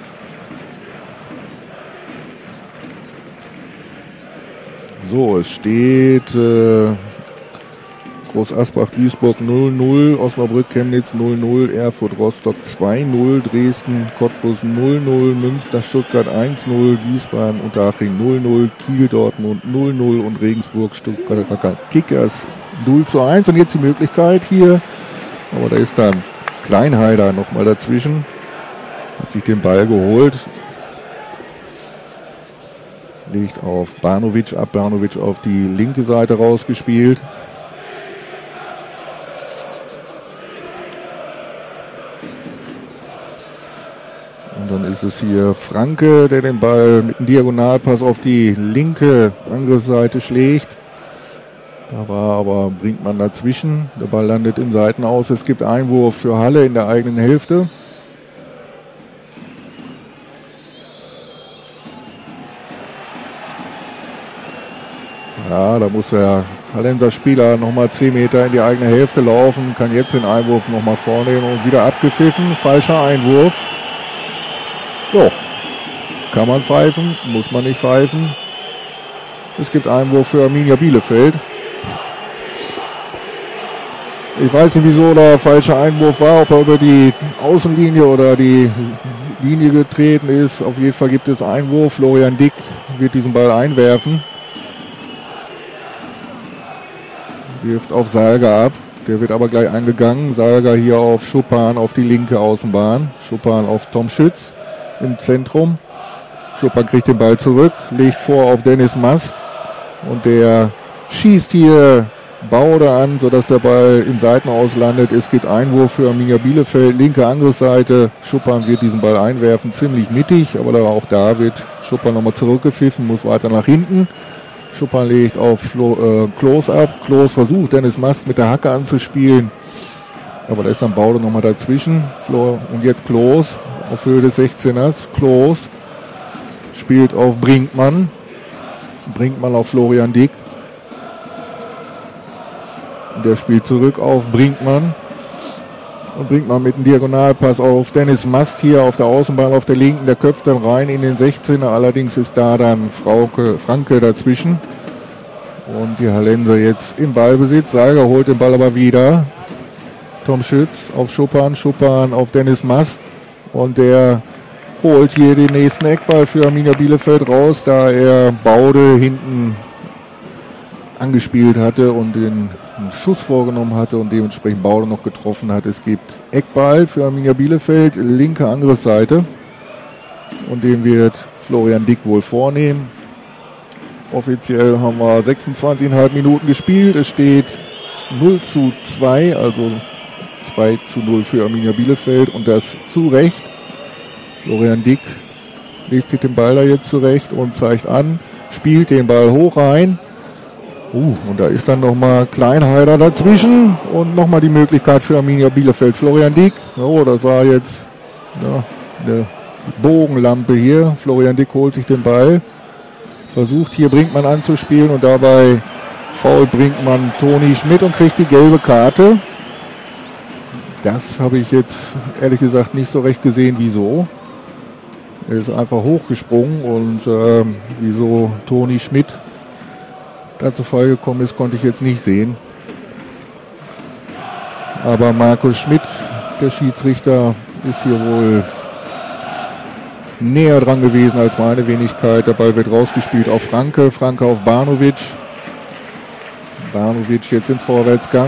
So, es steht äh, Groß Asbach Duisburg null null, Osnabrück Chemnitz null null, Erfurt Rostock zwei null, Dresden Cottbus null null, Münster Stuttgart eins null, Wiesbaden Unterhaching null null, Kiel Dortmund null null und Regensburg Stuttgart Kickers null zu eins. Und jetzt die Möglichkeit hier, aber da ist dann Kleinheider nochmal dazwischen, hat sich den Ball geholt, legt auf Banovic ab, Banovic auf die linke Seite rausgespielt. Und dann ist es hier Franke, der den Ball mit einem Diagonalpass auf die linke Angriffsseite schlägt. Da war aber Brinkmann dazwischen. Der Ball landet im Seitenaus. Es gibt Einwurf für Halle in der eigenen Hälfte. Ja, da muss der Hallenser Spieler nochmal zehn Meter in die eigene Hälfte laufen. Kann jetzt den Einwurf nochmal vornehmen und wieder abgepfiffen. Falscher Einwurf. So, kann man pfeifen, muss man nicht pfeifen. Es gibt Einwurf für Arminia Bielefeld. Ich weiß nicht, wieso der falsche Einwurf war, ob er über die Außenlinie oder die Linie getreten ist. Auf jeden Fall gibt es Einwurf. Florian Dick wird diesen Ball einwerfen. Wirft auf Salga ab. Der wird aber gleich eingegangen. Salga hier auf Schuppan auf die linke Außenbahn. Schuppan auf Tom Schütz im Zentrum. Schuppan kriegt den Ball zurück, legt vor auf Dennis Mast. Und der schießt hier Baude an, sodass der Ball im Seitenaus landet. Es gibt Einwurf für Arminia Bielefeld, linke Angriffsseite. Schuppan wird diesen Ball einwerfen, ziemlich mittig, aber auch da wird Schuppan nochmal zurückgepfiffen, muss weiter nach hinten. Schuppan legt auf Flo, äh, Klos ab. Klos versucht, Dennis Mast mit der Hacke anzuspielen, aber da ist dann Baude nochmal dazwischen. Flo, und jetzt Klos auf Höhe des sechzehners. Klos spielt auf Brinkmann. Brinkmann auf Florian Dick. Der spielt zurück auf Brinkmann. Und Brinkmann mit einem Diagonalpass auf Dennis Mast hier auf der Außenbahn auf der linken. Der köpft dann rein in den sechzehner. Allerdings ist da dann Frauke, Franke dazwischen. Und die Hallenser jetzt im Ballbesitz. Salga holt den Ball aber wieder. Tom Schütz auf Schuppan. Schuppan auf Dennis Mast. Und der holt hier den nächsten Eckball für Arminia Bielefeld raus, da er Baude hinten angespielt hatte und den einen Schuss vorgenommen hatte und dementsprechend Baude noch getroffen hat. Es gibt Eckball für Arminia Bielefeld, linke Angriffsseite. Und den wird Florian Dick wohl vornehmen. Offiziell haben wir sechsundzwanzig Komma fünf Minuten gespielt. Es steht null zu zwei, also zwei zu null für Arminia Bielefeld und das zu Recht. Florian Dick legt sich den Ball da jetzt zurecht und zeigt an, spielt den Ball hoch rein. Uh, und da ist dann nochmal Kleinheider dazwischen und nochmal die Möglichkeit für Arminia Bielefeld. Florian Dick, oh, das war jetzt ja, eine Bogenlampe hier. Florian Dick holt sich den Ball, versucht hier Brinkmann anzuspielen und dabei fault Brinkmann Toni Schmidt und kriegt die gelbe Karte. Das habe ich jetzt ehrlich gesagt nicht so recht gesehen, wieso. Er ist einfach hochgesprungen und äh, wieso Toni Schmidt dazu Fall gekommen ist, konnte ich jetzt nicht sehen. Aber Markus Schmidt, der Schiedsrichter, ist hier wohl näher dran gewesen als meine Wenigkeit. Der Ball wird rausgespielt auf Franke, Franke auf Banovic. Banovic jetzt im Vorwärtsgang.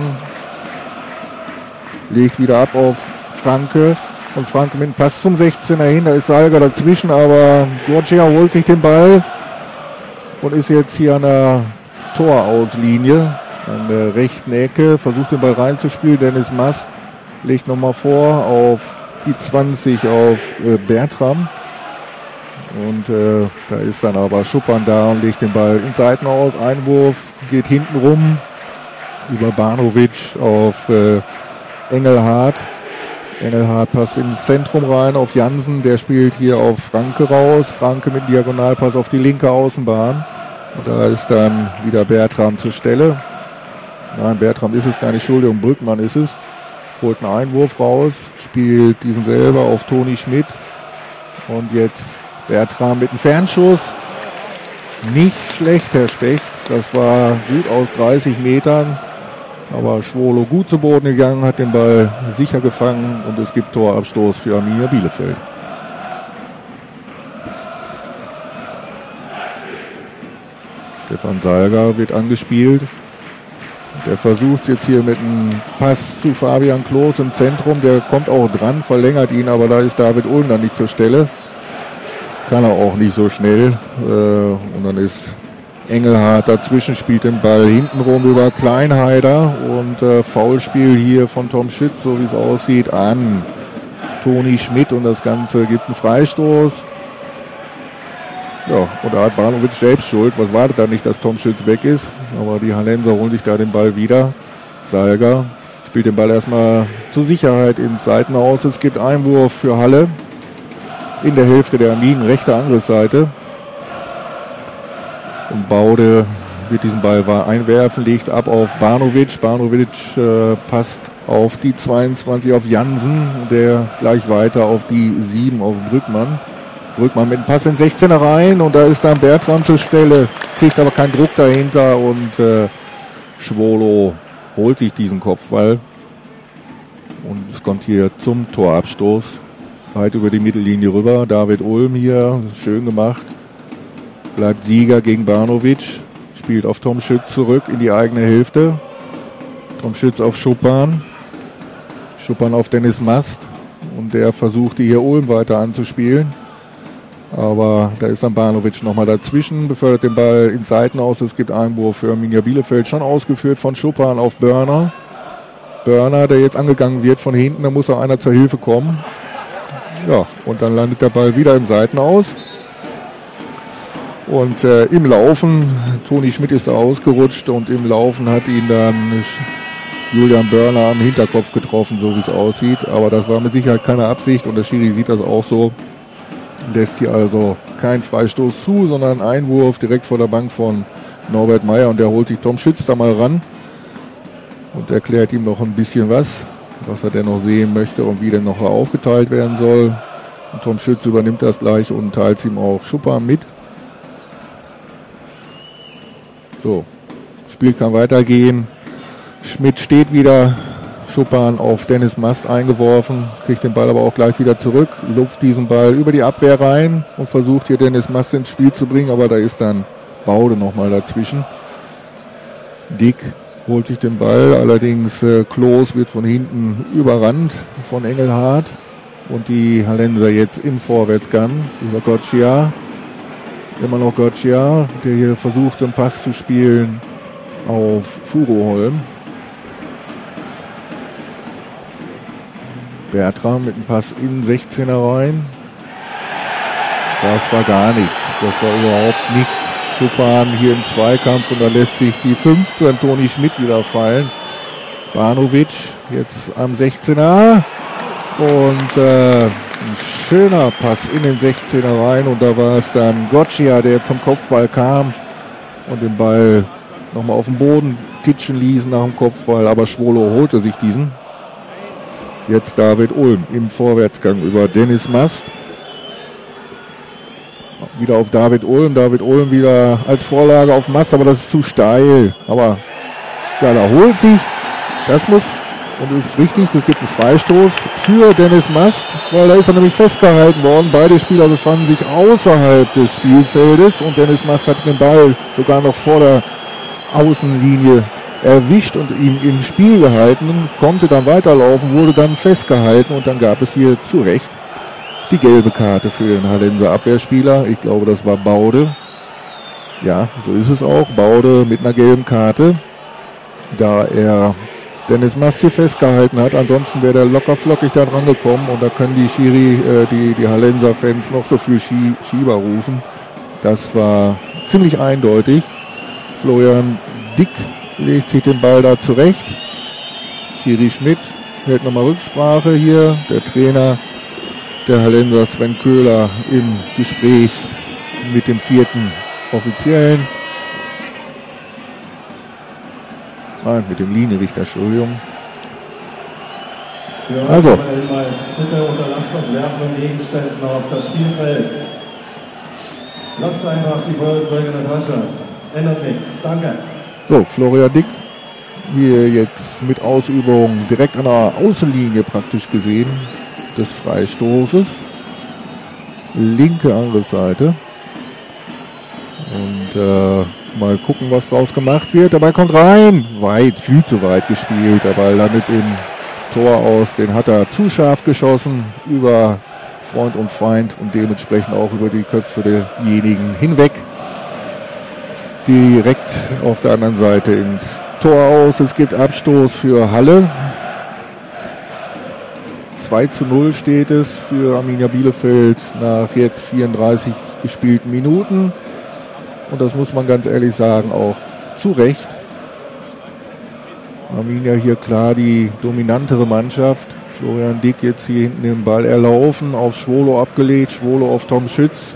Legt wieder ab auf Franke. Und Franke mit dem Pass zum sechzehner hin. Da ist Salga dazwischen, aber Gorgia holt sich den Ball und ist jetzt hier an der Torauslinie, an der rechten Ecke, versucht den Ball reinzuspielen. Dennis Mast legt nochmal vor auf die zwanzig auf äh, Bertram. Und äh, da ist dann aber Schuppan da und legt den Ball ins Seitenaus. Einwurf geht hinten rum über Banovic auf äh, Engelhardt. Engelhardt passt ins Zentrum rein auf Jansen. Der spielt hier auf Franke raus. Franke mit Diagonalpass auf die linke Außenbahn. Und da ist dann wieder Bertram zur Stelle. Nein, Bertram ist es gar nicht, Entschuldigung, Brückmann ist es. Holt einen Einwurf raus, spielt diesen selber auf Toni Schmidt. Und jetzt Bertram mit einem Fernschuss. Nicht schlecht, Herr Specht. Das war gut aus dreißig Metern. Aber Schwolo gut zu Boden gegangen, hat den Ball sicher gefangen und es gibt Torabstoß für Arminia Bielefeld. Stefan Salga wird angespielt. Der versucht es jetzt hier mit einem Pass zu Fabian Klos im Zentrum. Der kommt auch dran, verlängert ihn, aber da ist David Ulm dann nicht zur Stelle. Kann er auch nicht so schnell. Und dann ist Engelhardt dazwischen, spielt den Ball hintenrum über Kleinheider. Und äh, Foulspiel hier von Tom Schütz, so wie es aussieht, an Toni Schmidt. Und das Ganze gibt einen Freistoß. Ja, und da hat Banovic selbst Schuld. Was wartet da nicht, dass Tom Schütz weg ist? Aber die Hallenser holen sich da den Ball wieder. Salga spielt den Ball erstmal zur Sicherheit ins Seitenaus. Es gibt Einwurf für Halle in der Hälfte der Arminen, rechte Angriffsseite. Und Baude wird diesen Ball einwerfen, legt ab auf Banovic. Banovic äh, passt auf die zweiundzwanzig auf Jansen, der gleich weiter auf die sieben auf Brückmann. Brückmann mit dem Pass in sechzehner rein und da ist dann Bertram zur Stelle, kriegt aber keinen Druck dahinter und äh, Schwolo holt sich diesen Kopfball. Und es kommt hier zum Torabstoß. Weit über die Mittellinie rüber. David Ulm hier, schön gemacht. Bleibt Sieger gegen Banovic. Spielt auf Tom Schütz zurück in die eigene Hälfte. Tom Schütz auf Schuppan. Schuppan auf Dennis Mast. Und der versuchte hier Ulm weiter anzuspielen. Aber da ist dann Banovic nochmal dazwischen. Befördert den Ball ins Seitenaus. Es gibt Einwurf für Arminia Bielefeld. Schon ausgeführt von Schuppan auf Börner. Börner, der jetzt angegangen wird von hinten. Da muss auch einer zur Hilfe kommen. Ja, und dann landet der Ball wieder im Seitenaus. Und äh, im Laufen, Toni Schmidt ist da ausgerutscht und im Laufen hat ihn dann Julian Börner am Hinterkopf getroffen, so wie es aussieht. Aber das war mit Sicherheit keine Absicht und der Schiri sieht das auch so. Lässt hier also keinen Freistoß zu, sondern einen Einwurf direkt vor der Bank von Norbert Meyer und der holt sich Tom Schütz da mal ran und erklärt ihm noch ein bisschen was, was er denn noch sehen möchte und wie denn noch aufgeteilt werden soll. Und Tom Schütz übernimmt das gleich und teilt ihm auch Schuppan mit. So, Spiel kann weitergehen. Schmidt steht wieder. Schuppan auf Dennis Mast eingeworfen, kriegt den Ball aber auch gleich wieder zurück, lupft diesen Ball über die Abwehr rein und versucht hier Dennis Mast ins Spiel zu bringen, aber da ist dann Baude nochmal dazwischen. Dick holt sich den Ball, allerdings äh, Klos wird von hinten überrannt von Engelhardt und die Hallenser jetzt im Vorwärtsgang über Goccia. Immer noch Goccia, der hier versucht, einen Pass zu spielen auf Furuholm. Bertram mit einem Pass in sechzehner rein. Das war gar nichts. Das war überhaupt nichts. Schuppan hier im Zweikampf und da lässt sich die fünfzehn Toni Schmidt wieder fallen. Banovic jetzt am sechzehner und äh, ein schöner Pass in den sechzehner rein und da war es dann Goccia, der zum Kopfball kam und den Ball nochmal auf den Boden titschen ließ nach dem Kopfball, aber Schwolo holte sich diesen. Jetzt David Ulm im Vorwärtsgang über Dennis Mast. Wieder auf David Ulm. David Ulm wieder als Vorlage auf Mast, aber das ist zu steil. Aber ja, da holt sich. Das muss und ist richtig. Das gibt einen Freistoß für Dennis Mast, weil da ist er nämlich festgehalten worden. Beide Spieler befanden sich außerhalb des Spielfeldes und Dennis Mast hat den Ball sogar noch vor der Außenlinie erwischt und ihn im Spiel gehalten, konnte dann weiterlaufen, wurde dann festgehalten und dann gab es hier zu Recht die gelbe Karte für den Hallenser Abwehrspieler. Ich glaube, das war Baude. Ja, so ist es auch. Baude mit einer gelben Karte, da er Dennis Mast hier festgehalten hat. Ansonsten wäre der locker flockig da dran gekommen und da können die Schiri, äh, die, die Hallenser Fans noch so viel Schie- Schieber rufen. Das war ziemlich eindeutig. Florian Dick legt sich den Ball da zurecht. Schiri Schmidt hält nochmal Rücksprache hier. Der Trainer der Hallenser Sven Köhler im Gespräch mit dem vierten Offiziellen. Nein, mit dem Linienrichter, Entschuldigung. Also. Bitte unterlasst das Werfen von Gegenständen auf das Spielfeld. Lasst einfach die Feuerzeuge in der Tasche. Ändert nichts. Danke. So, Florian Dick hier jetzt mit Ausübung direkt an der Außenlinie praktisch gesehen des Freistoßes. Linke Angriffsseite. Und äh, mal gucken, was draus gemacht wird. Der Ball kommt rein. Weit, viel zu weit gespielt. Der Ball landet im Tor aus. Den hat er zu scharf geschossen über Freund und Feind und dementsprechend auch über die Köpfe derjenigen hinweg. Direkt auf der anderen Seite ins Tor aus. Es gibt Abstoß für Halle. zwei zu null steht es für Arminia Bielefeld nach jetzt vierunddreißig gespielten Minuten. Und das muss man ganz ehrlich sagen, auch zu Recht. Arminia hier klar die dominantere Mannschaft. Florian Dick jetzt hier hinten den Ball erlaufen, auf Schwolo abgelegt, Schwolo auf Tom Schütz.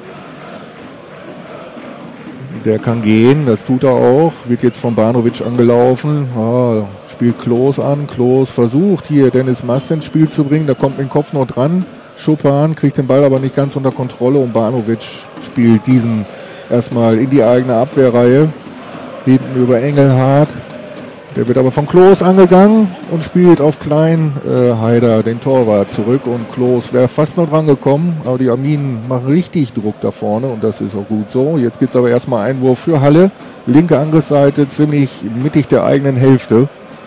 Der kann gehen, das tut er auch. Wird jetzt von Banovic angelaufen. Ah, spielt Klos an. Klos versucht hier Dennis Mast ins Spiel zu bringen. Da kommt mit dem Kopf noch dran. Schuppan kriegt den Ball aber nicht ganz unter Kontrolle. Und Banovic spielt diesen erstmal in die eigene Abwehrreihe. Hinten über Engelhardt. Der wird aber von Klos angegangen und spielt auf Klein äh, Haider den Torwart zurück. Und Klos wäre fast noch dran gekommen, aber die Arminen machen richtig Druck da vorne und das ist auch gut so. Jetzt gibt es aber erstmal Einwurf für Halle. Linke Angriffsseite, ziemlich mittig der eigenen Hälfte.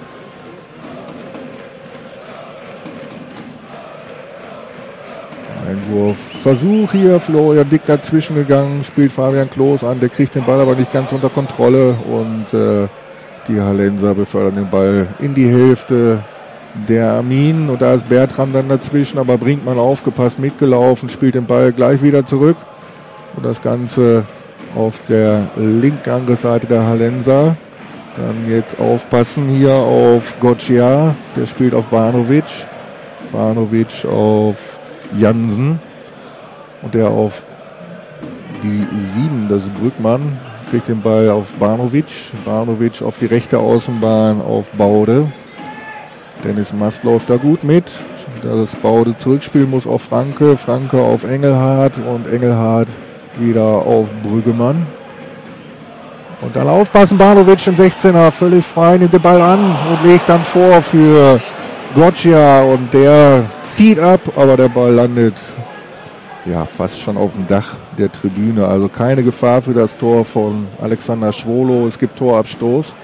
Einwurf, Versuch hier, Florian Dick dazwischen gegangen, spielt Fabian Klos an, der kriegt den Ball aber nicht ganz unter Kontrolle und äh, die Hallenser befördern den Ball in die Hälfte der Arminen und da ist Bertram dann dazwischen, aber Brinkmann aufgepasst, mitgelaufen, spielt den Ball gleich wieder zurück und das Ganze auf der linken Angriffsseite der Hallenser. Dann jetzt aufpassen hier auf Goccia, der spielt auf Banovic, Banovic auf Jansen und der auf die sieben, das ist Brückmann, kriegt den Ball auf Banovic, Banovic auf die rechte Außenbahn auf Baude. Dennis Mast läuft da gut mit, das Baude zurückspielen muss auf Franke, Franke auf Engelhardt und Engelhardt wieder auf Brüggemann. Und dann aufpassen, Banovic im sechzehner, völlig frei, nimmt den Ball an und legt dann vor für Goccia und der zieht ab, aber der Ball landet ja fast schon auf dem Dach der Tribüne. Also keine Gefahr für das Tor von Alexander Schwolo. Es gibt Torabstoß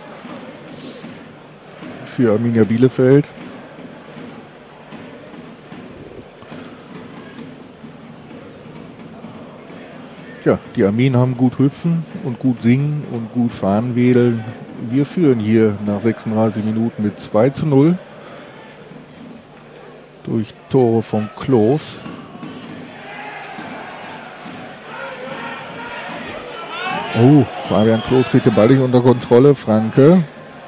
für Arminia Bielefeld. Tja, die Arminen haben gut hüpfen und gut singen und gut Fahnen wedeln. Wir führen hier nach sechsunddreißig Minuten mit zwei zu null. Durch Tore von Klos. Oh, Fabian Klos kriegt den Ball nicht unter Kontrolle. Franke.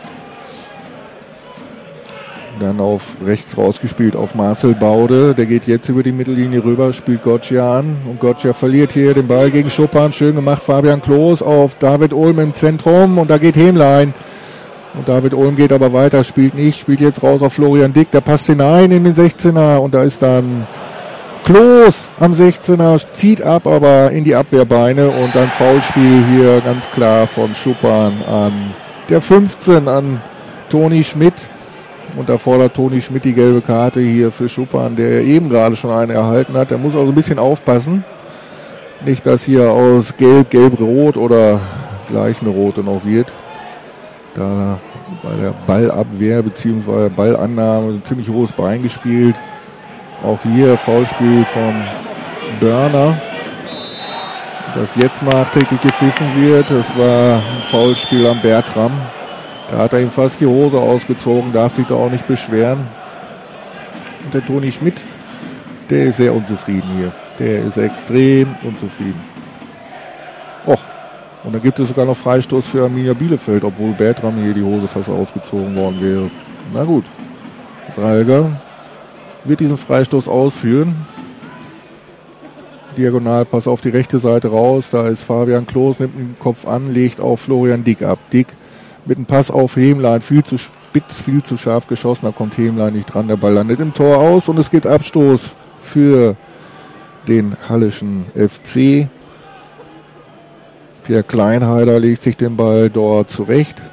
Dann auf rechts rausgespielt auf Marcel Baude. Der geht jetzt über die Mittellinie rüber, spielt Goccia an. Und Goccia verliert hier den Ball gegen Schuppan. Schön gemacht, Fabian Klos auf David Ulm im Zentrum. Und da geht Hämlein. Und David Ulm geht aber weiter, spielt nicht, spielt jetzt raus auf Florian Dick, der passt hinein in den sechzehner und da ist dann Klos am sechzehner, zieht ab, aber in die Abwehrbeine und ein Foulspiel hier ganz klar von Schuppan an der fünfzehn an Toni Schmidt. Und da fordert Toni Schmidt die gelbe Karte hier für Schuppan, der eben gerade schon eine erhalten hat. Der muss also ein bisschen aufpassen. Nicht, dass hier aus Gelb, Gelb-Rot oder gleich eine Rote noch wird. Da bei der Ballabwehr bzw. Ballannahme ein ziemlich hohes Bein gespielt. Auch hier Foulspiel von Börner, das jetzt nachträglich gepfiffen wird. Das war ein Foulspiel an Bertram. Da hat er ihm fast die Hose ausgezogen, darf sich da auch nicht beschweren. Und der Toni Schmidt, der ist sehr unzufrieden hier. Der ist extrem unzufrieden. Och. Und dann gibt es sogar noch Freistoß für Arminia Bielefeld, obwohl Bertram hier die Hose fast ausgezogen worden wäre. Na gut. Salger wird diesen Freistoß ausführen. Diagonalpass auf die rechte Seite raus. Da ist Fabian Klos, nimmt den Kopf an, legt auf Florian Dick ab. Dick mit einem Pass auf Hämlein, viel zu spitz, viel zu scharf geschossen. Da kommt Hämlein nicht dran. Der Ball landet im Tor aus und es gibt Abstoß für den Halleschen F C. Pierre Kleinheider legt sich den Ball dort zurecht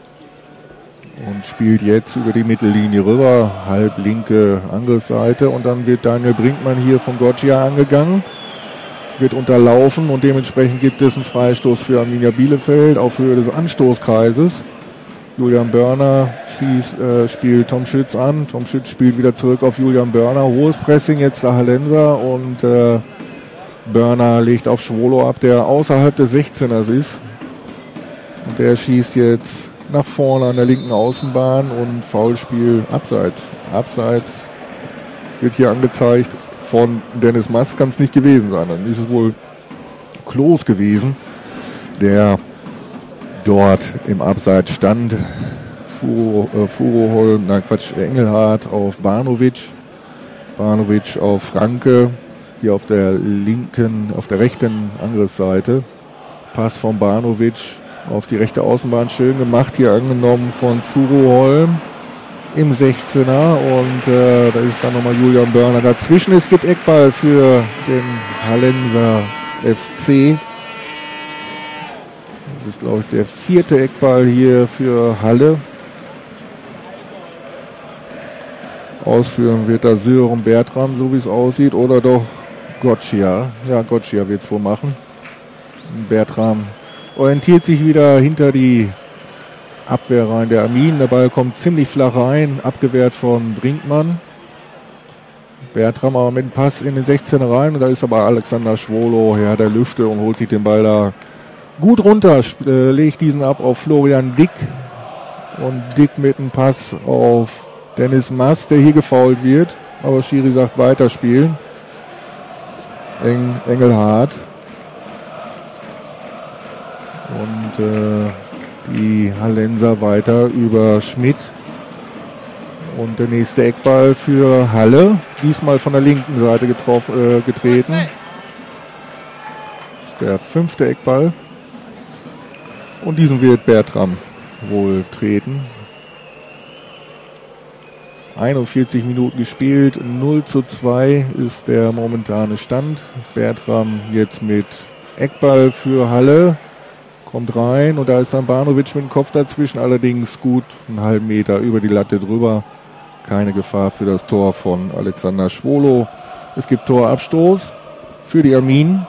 und spielt jetzt über die Mittellinie rüber, halb linke Angriffsseite und dann wird Daniel Brinkmann hier von Goccia angegangen, wird unterlaufen und dementsprechend gibt es einen Freistoß für Arminia Bielefeld auf Höhe des Anstoßkreises. Julian Börner stieß, äh, spielt Tom Schütz an, Tom Schütz spielt wieder zurück auf Julian Börner, hohes Pressing jetzt der Hallenser und äh, Börner legt auf Schwolo ab, der außerhalb des sechzehners ist. Und der schießt jetzt nach vorne an der linken Außenbahn und Foulspiel abseits. Abseits wird hier angezeigt von Dennis Mast, kann es nicht gewesen sein. Dann ist es wohl Klos gewesen, der dort im Abseits stand. Furo, äh, Furoholm, nein Quatsch, Engelhardt auf Banovic. Banovic auf Franke. Hier auf der linken, auf der rechten Angriffsseite. Pass von Banovic auf die rechte Außenbahn, schön gemacht, hier angenommen von Furuholm im sechzehner und äh, da ist dann nochmal Julian Börner dazwischen. Es gibt Eckball für den Hallenser F C. Das ist, glaube ich, der vierte Eckball hier für Halle. Ausführen wird da Sören Bertram, so wie es aussieht, oder doch Goccia. Ja, Goccia wird es wohl machen. Bertram orientiert sich wieder hinter die Abwehrreihen der Armin. Der Ball kommt ziemlich flach rein, abgewehrt von Brinkmann. Bertram aber mit dem Pass in den sechzehner rein und da ist aber Alexander Schwolo, Herr der Lüfte, und holt sich den Ball da gut runter, äh, legt diesen ab auf Florian Dick und Dick mit dem Pass auf Dennis Mast, der hier gefoult wird, aber Schiri sagt weiterspielen. Eng, Engelhardt und äh, die Hallenser weiter über Schmidt. Und der nächste Eckball für Halle. Diesmal von der linken Seite getroffen, äh, getreten. Das ist der fünfte Eckball. Und diesen wird Bertram wohl treten. einundvierzig Minuten gespielt. null zu zwei ist der momentane Stand. Bertram jetzt mit Eckball für Halle. Kommt rein und da ist dann Banovic mit dem Kopf dazwischen. Allerdings gut einen halben Meter über die Latte drüber. Keine Gefahr für das Tor von Alexander Schwolo. Es gibt Torabstoß für die Armin.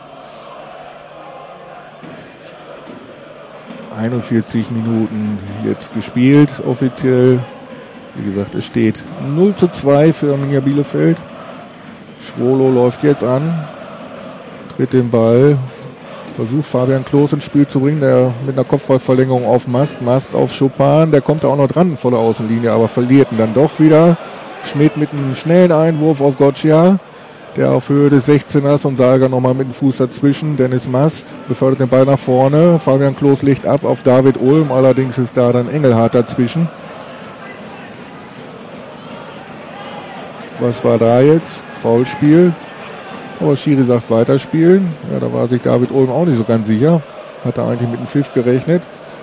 einundvierzig Minuten jetzt gespielt, offiziell. Wie gesagt, es steht null zu zwei für Arminia Bielefeld. Schwolo läuft jetzt an, tritt den Ball, versucht Fabian Klos ins Spiel zu bringen, der mit einer Kopfballverlängerung auf Mast, Mast auf Chopin, der kommt da auch noch dran vor der Außenlinie, aber verliert ihn dann doch wieder. Schmidt mit einem schnellen Einwurf auf Goccia, der auf Höhe des sechzehners und Salger nochmal mit dem Fuß dazwischen. Dennis Mast befördert den Ball nach vorne, Fabian Klos legt ab auf David Ulm, allerdings ist da dann Engelhardt dazwischen. Was war da jetzt? Foulspiel. Aber Schiri sagt weiterspielen. Ja, da war sich David Ulm auch nicht so ganz sicher. Hat er eigentlich mit dem Pfiff gerechnet.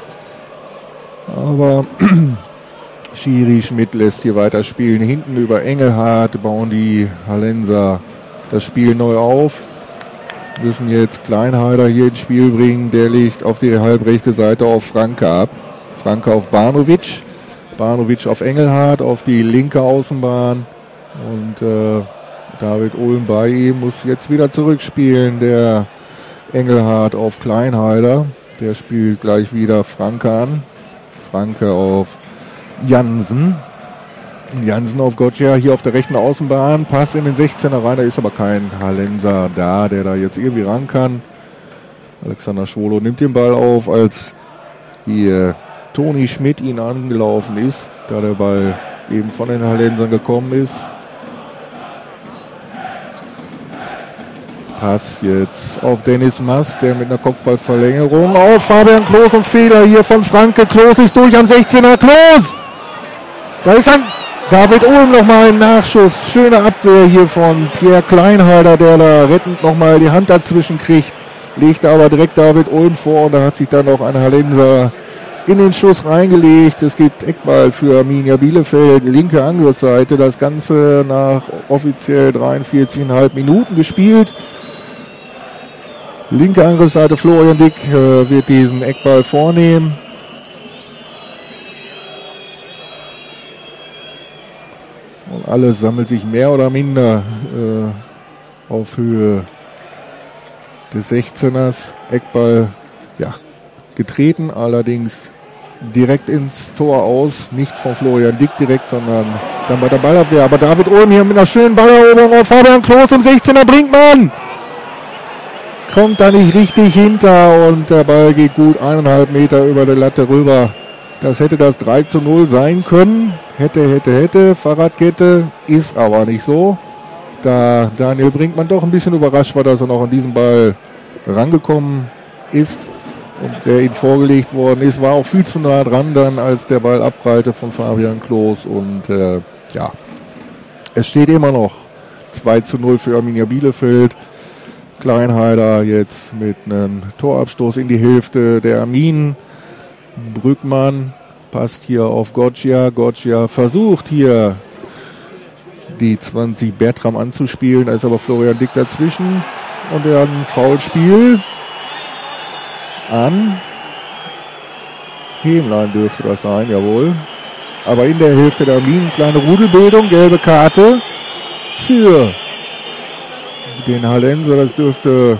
Aber Schiri Schmidt lässt hier weiterspielen. Hinten über Engelhardt bauen die Hallenser das Spiel neu auf. Müssen jetzt Kleinheider hier ins Spiel bringen. Der legt auf die halbrechte Seite auf Franke ab. Franke auf Banovic. Banovic auf Engelhardt, auf die linke Außenbahn. Und äh, David Ulm bei ihm, muss jetzt wieder zurückspielen. Der Engelhardt auf Kleinheider. Der spielt gleich wieder Franke an. Franke auf Jansen. Jansen auf Goccia hier auf der rechten Außenbahn. Pass in den sechzehner rein. Da ist aber kein Hallenser da, der da jetzt irgendwie ran kann. Alexander Schwolo nimmt den Ball auf, als hier Toni Schmidt ihn angelaufen ist, da der Ball eben von den Hallensern gekommen ist. Pass jetzt auf Dennis Mast, der mit einer Kopfballverlängerung auf Fabian Klos und Fehler hier von Franke. Klos ist durch am sechzehner. Klos! Da ist ein David Ulm nochmal im Nachschuss. Schöne Abwehr hier von Pierre Kleinheider, der da rettend nochmal die Hand dazwischen kriegt. Legt aber direkt David Ulm vor und da hat sich dann noch ein Hallenser in den Schuss reingelegt. Es gibt Eckball für Arminia Bielefeld, linke Angriffsseite. Das Ganze nach offiziell dreiundvierzig Komma fünf Minuten gespielt. Linke Angriffsseite, Florian Dick äh, wird diesen Eckball vornehmen. Und alles sammelt sich mehr oder minder äh, auf Höhe des sechzehners. Eckball, ja, getreten, allerdings direkt ins Tor aus. Nicht von Florian Dick direkt, sondern dann bei der Ballabwehr. Aber David Ulm hier mit einer schönen Balleroberung auf Fabian Klos im sechzehner. Brinkmann kommt da nicht richtig hinter und der Ball geht gut eineinhalb Meter über der Latte rüber. Das hätte das drei zu null sein können. Hätte, hätte, hätte. Fahrradkette ist aber nicht so. Da Daniel Brinkmann doch ein bisschen überrascht war, dass er noch an diesen Ball rangekommen ist und der ihm vorgelegt worden ist. War auch viel zu nah dran dann, als der Ball abprallte von Fabian Klos. Und äh, ja, es steht immer noch zwei zu null für Arminia Bielefeld. Kleinheider jetzt mit einem Torabstoß in die Hälfte der Armin. Brückmann passt hier auf Goccia. Goccia versucht hier die zwanzig Bertram anzuspielen. Da ist aber Florian Dick dazwischen. Und er hat ein Foulspiel an Hemlein dürfte das sein, jawohl. Aber in der Hälfte der Arminen kleine Rudelbildung, gelbe Karte für den Hallenser. Das dürfte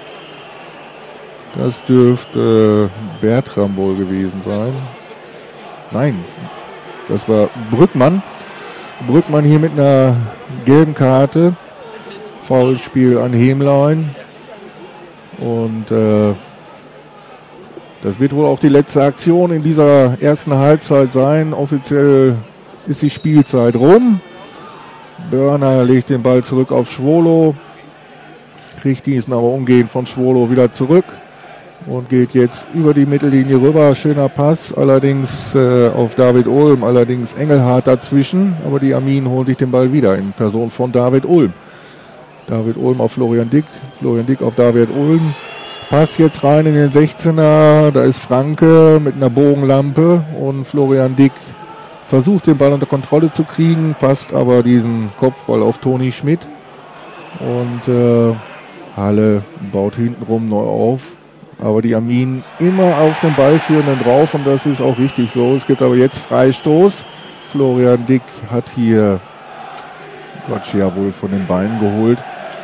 das dürfte Bertram wohl gewesen sein. Nein, das war Brückmann. Brückmann hier mit einer gelben Karte. Foulspiel an Hemlein. Und äh, das wird wohl auch die letzte Aktion in dieser ersten Halbzeit sein. Offiziell ist die Spielzeit rum. Börner legt den Ball zurück auf Schwolo. Kriegt diesen aber umgehend von Schwolo wieder zurück. Und geht jetzt über die Mittellinie rüber. Schöner Pass, allerdings äh, auf David Ulm. Allerdings Engelhardt dazwischen. Aber die Arminen holen sich den Ball wieder in Person von David Ulm. David Ulm auf Florian Dick. Florian Dick auf David Ulm. Pass jetzt rein in den sechzehner. Da ist Franke mit einer Bogenlampe. Und Florian Dick versucht den Ball unter Kontrolle zu kriegen. Passt aber diesen Kopfball auf Toni Schmidt. Und äh, Halle baut hintenrum neu auf. Aber die Arminen immer auf den Ballführenden drauf und das ist auch richtig so. Es gibt aber jetzt Freistoß. Florian Dick hat hier Gotcha wohl von den Beinen geholt.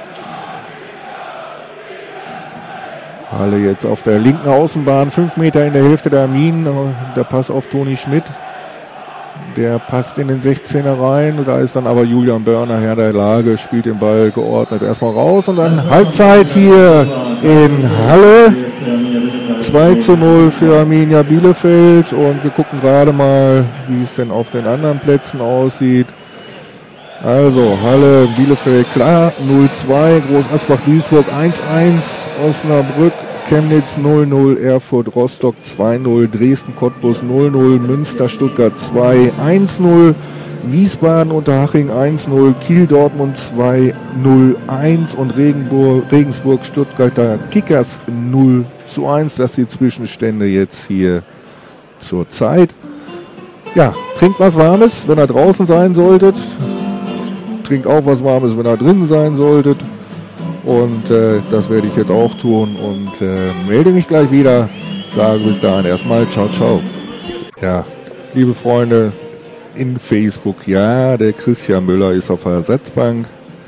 Halle jetzt auf der linken Außenbahn, fünf Meter in der Hälfte der Arminen. Der Pass auf Toni Schmidt. Der passt in den sechzehner rein. Da ist dann aber Julian Börner Herr der Lage, spielt den Ball geordnet erstmal raus. Und dann Halbzeit hier in Halle. zwei zu null für Arminia Bielefeld. Und wir gucken gerade mal, wie es denn auf den anderen Plätzen aussieht. Also Halle, Bielefeld, klar, null zwei. Groß Asbach-Duisburg eins eins. Osnabrück, Chemnitz null null, Erfurt, Rostock zwei null, Dresden, Cottbus null null, Münster, Stuttgart zwei eins null, Wiesbaden, Unterhaching eins null, Kiel, Dortmund zwei null eins und Regenburg, Regensburg, Stuttgarter Kickers null zu eins. Das sind die Zwischenstände jetzt hier zur Zeit. Ja, trinkt was Warmes, wenn ihr draußen sein solltet. Trinkt auch was Warmes, wenn ihr drinnen sein solltet. Und äh, das werde ich jetzt auch tun und äh, melde mich gleich wieder. Sage bis dahin erstmal ciao, ciao. Ja, liebe Freunde in Facebook, ja, der Christian Müller ist auf der Ersatzbank.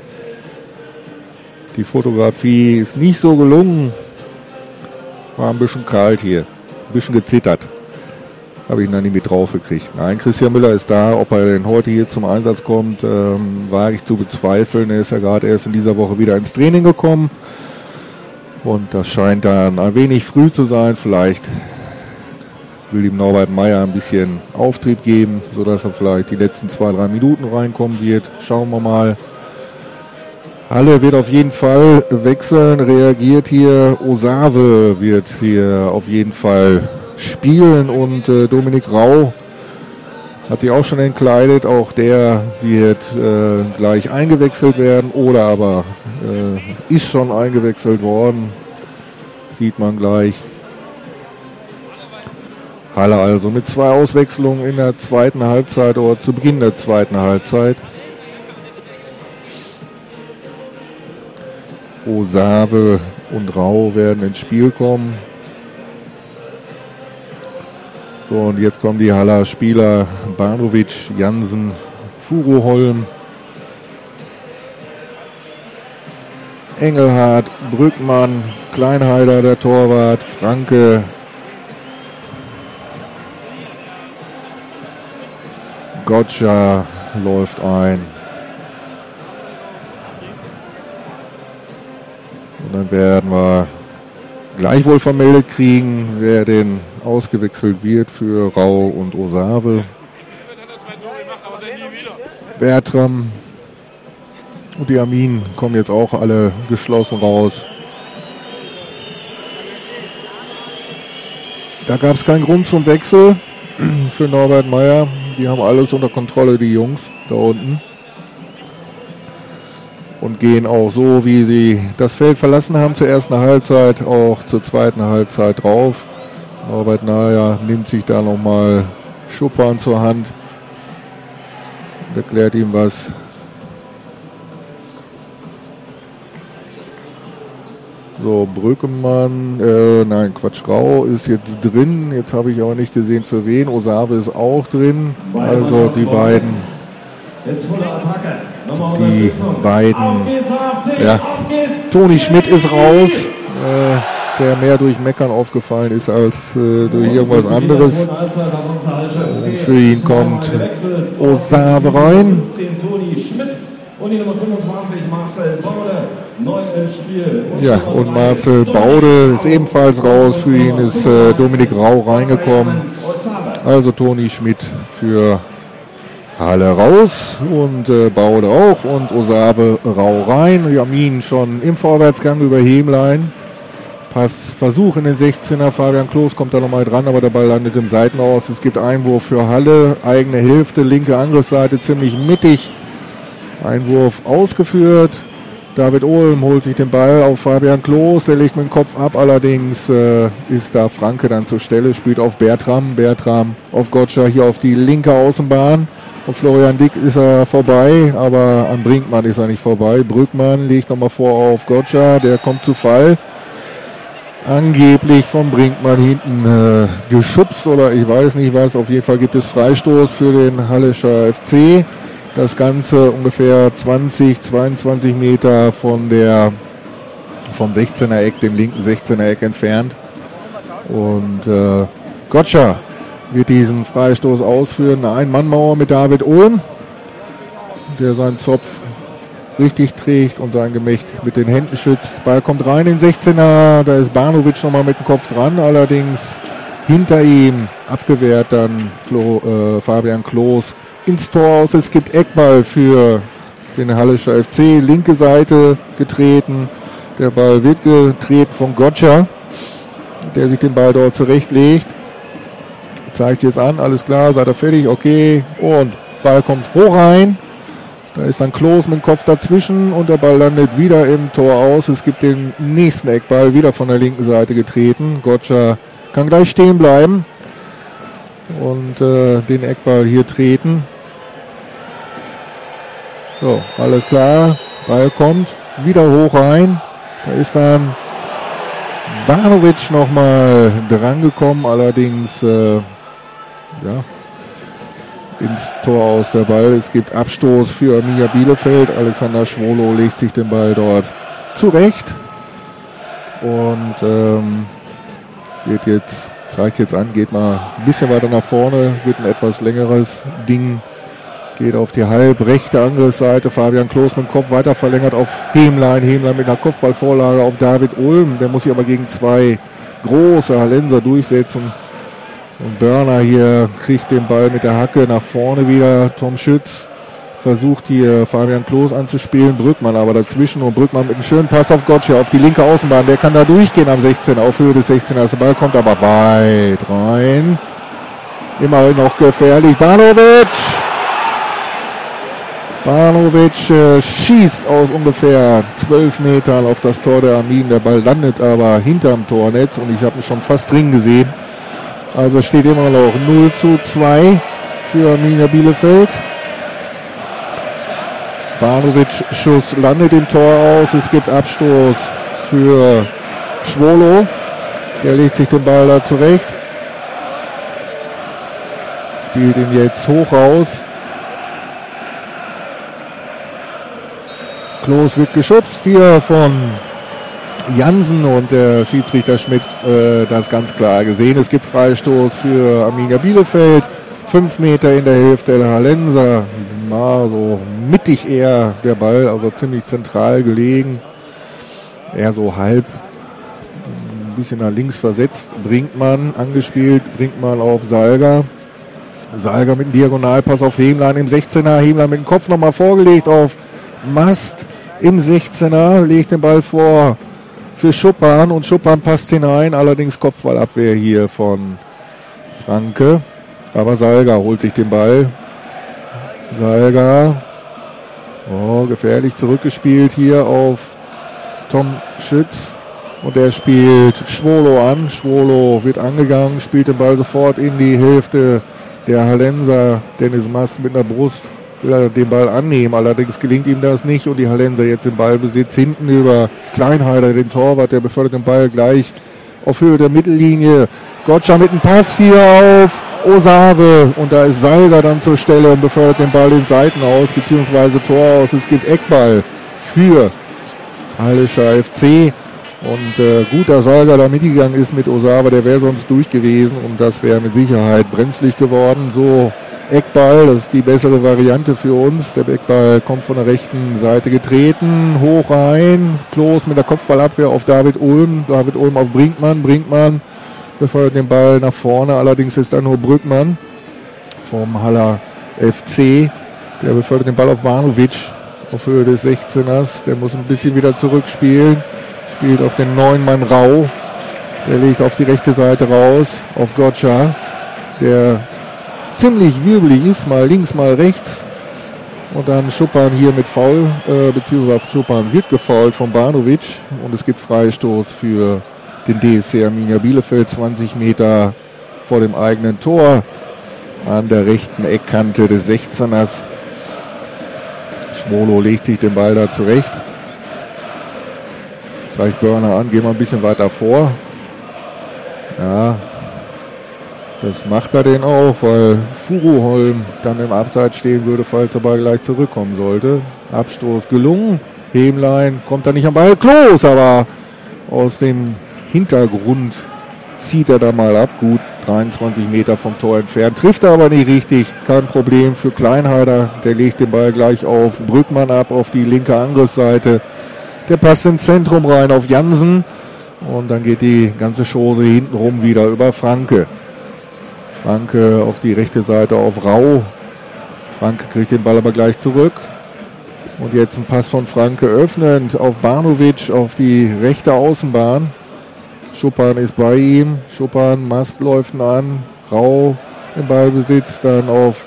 Die Fotografie ist nicht so gelungen. War ein bisschen kalt hier, ein bisschen gezittert. Habe ich noch nicht mit drauf gekriegt. Nein, Christian Müller ist da. Ob er denn heute hier zum Einsatz kommt, ähm, wage ich zu bezweifeln. Er ist ja gerade erst in dieser Woche wieder ins Training gekommen. Und das scheint dann ein wenig früh zu sein. Vielleicht will ihm Norbert Meyer ein bisschen Auftrieb geben, sodass er vielleicht die letzten zwei, drei Minuten reinkommen wird. Schauen wir mal. Halle wird auf jeden Fall wechseln. Reagiert hier. Osave wird hier auf jeden Fall spielen und äh, Dominik Rau hat sich auch schon entkleidet. Auch der wird äh, gleich eingewechselt werden oder aber äh, ist schon eingewechselt worden. Sieht man gleich. Halle also mit zwei Auswechslungen in der zweiten Halbzeit oder zu Beginn der zweiten Halbzeit. Osave und Rau werden ins Spiel kommen. So, und jetzt kommen die Haller Spieler Banovic, Jansen, Furuholm, Engelhardt, Brückmann, Kleinheider, der Torwart, Franke, Gotcha läuft ein. Und dann werden wir gleich wohl vermeldet kriegen, wer denn ausgewechselt wird für Rau und Osave. Bertram und die Arminen kommen jetzt auch alle geschlossen raus. Da gab es keinen Grund zum Wechsel für Norbert Meyer. Die haben alles unter Kontrolle, die Jungs da unten. Und gehen auch so, wie sie das Feld verlassen haben zur ersten Halbzeit, auch zur zweiten Halbzeit drauf. Norbert Meyer nimmt sich da nochmal Schuppan zur Hand und erklärt ihm was. So, Brökemann, äh, nein, Quatsch, Rau ist jetzt drin. Jetzt habe ich aber nicht gesehen, für wen. Osave ist auch drin. Also die beiden, die beiden, ja, Toni Schmidt ist raus, äh, der mehr durch Meckern aufgefallen ist als äh, durch irgendwas anderes. Und für ihn kommt Osave rein. Und die Nummer fünfundzwanzig, Marcel Baude, neu im Spiel. Und ja, und Marcel Baude ist ebenfalls raus. Für ihn ist äh, Dominik Rau reingekommen. Also Toni Schmidt für Halle raus und äh, Baude auch und Osave Rau rein. Jamin schon im Vorwärtsgang über Hemlein. Passversuch in den sechzehner. Fabian Klos kommt da nochmal dran, aber der Ball landet im Seitenaus. Es gibt Einwurf für Halle, eigene Hälfte, linke Angriffsseite, ziemlich mittig. Einwurf ausgeführt. David Ohlm holt sich den Ball auf Fabian Klos. Der legt mit dem Kopf ab. Allerdings äh, ist da Franke dann zur Stelle. Spielt auf Bertram. Bertram auf Gotcha hier auf die linke Außenbahn. Auf Florian Dick ist er vorbei. Aber an Brinkmann ist er nicht vorbei. Brückmann legt nochmal vor auf Gotcha. Der kommt zu Fall. Angeblich vom Brinkmann hinten äh, geschubst oder ich weiß nicht was. Auf jeden Fall gibt es Freistoß für den Hallischer F C. Das Ganze ungefähr zwanzig, zweiundzwanzig Meter von der, vom sechzehner Eck, dem linken sechzehner Eck entfernt. Und äh, Gotcha wird diesen Freistoß ausführen. Eine Ein-Mann-Mauer mit David Ohlm, der seinen Zopf richtig trägt und sein Gemächt mit den Händen schützt. Ball kommt rein in den sechzehner, da ist Banovic nochmal mit dem Kopf dran, allerdings hinter ihm abgewehrt dann Flo, äh, Fabian Klos ins Tor aus. Es gibt Eckball für den Hallischer F C. Linke Seite getreten. Der Ball wird getreten von Gotcha, der sich den Ball dort zurechtlegt. Zeigt jetzt an, alles klar, seid ihr fertig, okay. Und Ball kommt hoch rein. Da ist dann Klos mit dem Kopf dazwischen und der Ball landet wieder im Tor aus. Es gibt den nächsten Eckball, wieder von der linken Seite getreten. Gotcha kann gleich stehen bleiben und äh, den Eckball hier treten. So, alles klar. Ball kommt wieder hoch rein. Da ist dann Banovic nochmal drangekommen, allerdings äh, ja, ins Tor aus der Ball. Es gibt Abstoß für Arminia Bielefeld. Alexander Schwolo legt sich den Ball dort zurecht und ähm, wird jetzt, zeigt jetzt an, geht mal ein bisschen weiter nach vorne, wird ein etwas längeres Ding. Geht auf die halb rechte Angriffsseite. Fabian Klos mit dem Kopf weiter verlängert auf Hemlein. Hemlein mit einer Kopfballvorlage auf David Ohlm. Der muss sich aber gegen zwei große Hallenser durchsetzen. Und Börner hier kriegt den Ball mit der Hacke nach vorne wieder. Tom Schütz versucht hier Fabian Klos anzuspielen. Brückmann aber dazwischen. Und Brückmann mit einem schönen Pass auf Gotcha auf die linke Außenbahn. Der kann da durchgehen am sechzehner. Auf Höhe des sechzehners. Der Ball kommt aber weit rein. Immerhin noch gefährlich. Banovic! Banovic äh, schießt aus ungefähr zwölf Metern auf das Tor der Armin. Der Ball landet aber hinterm Tornetz und ich habe ihn schon fast drin gesehen. Also steht immer noch null zu zwei für Arminia Bielefeld. Banovic Schuss landet im Tor aus. Es gibt Abstoß für Schwolo. Der legt sich den Ball da zurecht. Spielt ihn jetzt hoch raus. Klos wird geschubst hier von Jansen und der Schiedsrichter Schmidt äh, das ganz klar gesehen. Es gibt Freistoß für Arminia Bielefeld. Fünf Meter in der Hälfte der Hallenser. Mal so mittig eher der Ball, also ziemlich zentral gelegen. Eher so halb, ein bisschen nach links versetzt. Brinkmann angespielt, Brinkmann auf Salga. Salga mit einem Diagonalpass auf Hemlein im sechzehner. Hemlein mit dem Kopf nochmal vorgelegt auf Mast im sechzehner, legt den Ball vor für Schuppan und Schuppan passt hinein, allerdings Kopfballabwehr hier von Franke, aber Salga holt sich den Ball. Salga, oh, gefährlich zurückgespielt hier auf Tom Schütz und der spielt Schwolo an. Schwolo wird angegangen, spielt den Ball sofort in die Hälfte der Hallenser. Dennis Mast mit einer Brust will er den Ball annehmen, allerdings gelingt ihm das nicht und die Hallenser jetzt im Ballbesitz hinten über Kleinheider, den Torwart, der befördert den Ball gleich auf Höhe der Mittellinie. Gotcha mit einem Pass hier auf Osave und da ist Salga dann zur Stelle und befördert den Ball in Seiten aus, beziehungsweise Tor aus. Es gibt Eckball für Hallischer F C und äh, gut, dass Salga da mitgegangen ist mit Osave, der wäre sonst durch gewesen und das wäre mit Sicherheit brenzlig geworden. So, Eckball, das ist die bessere Variante für uns. Der Eckball kommt von der rechten Seite getreten, hoch rein, Klos mit der Kopfballabwehr auf David Ulm, David Ulm auf Brinkmann, Brinkmann befördert den Ball nach vorne, allerdings ist da nur Brückmann vom Haller F C, der befördert den Ball auf Banovic auf Höhe des sechzehners, der muss ein bisschen wieder zurückspielen, spielt auf den neuen Mann Rau, der legt auf die rechte Seite raus, auf Gotcha, der ziemlich wirbelig ist, mal links, mal rechts. Und dann Schuppan hier mit Foul, äh, beziehungsweise Schuppan wird gefoult von Banovic. Und es gibt Freistoß für den D S C Arminia Bielefeld, zwanzig Meter vor dem eigenen Tor, an der rechten Eckkante des sechzehners. Schwolo legt sich den Ball da zurecht. Zeigt Börner an, gehen wir ein bisschen weiter vor. Ja, das macht er denn auch, weil Furuholm dann im Abseits stehen würde, falls er Ball gleich zurückkommen sollte. Abstoß gelungen. Hemlein kommt da nicht am Ball. Klos, aber aus dem Hintergrund zieht er da mal ab. Gut, dreiundzwanzig Meter vom Tor entfernt. Trifft er aber nicht richtig. Kein Problem für Kleinheider. Der legt den Ball gleich auf Brückmann ab, auf die linke Angriffsseite. Der passt ins Zentrum rein auf Jansen. Und dann geht die ganze Chose hintenrum wieder über Franke. Franke auf die rechte Seite auf Rau. Franke kriegt den Ball aber gleich zurück. Und jetzt ein Pass von Franke öffnend auf Banovic auf die rechte Außenbahn. Schuppan ist bei ihm. Schuppan, Mast läuft ihn an. Rau im Ballbesitz. Dann auf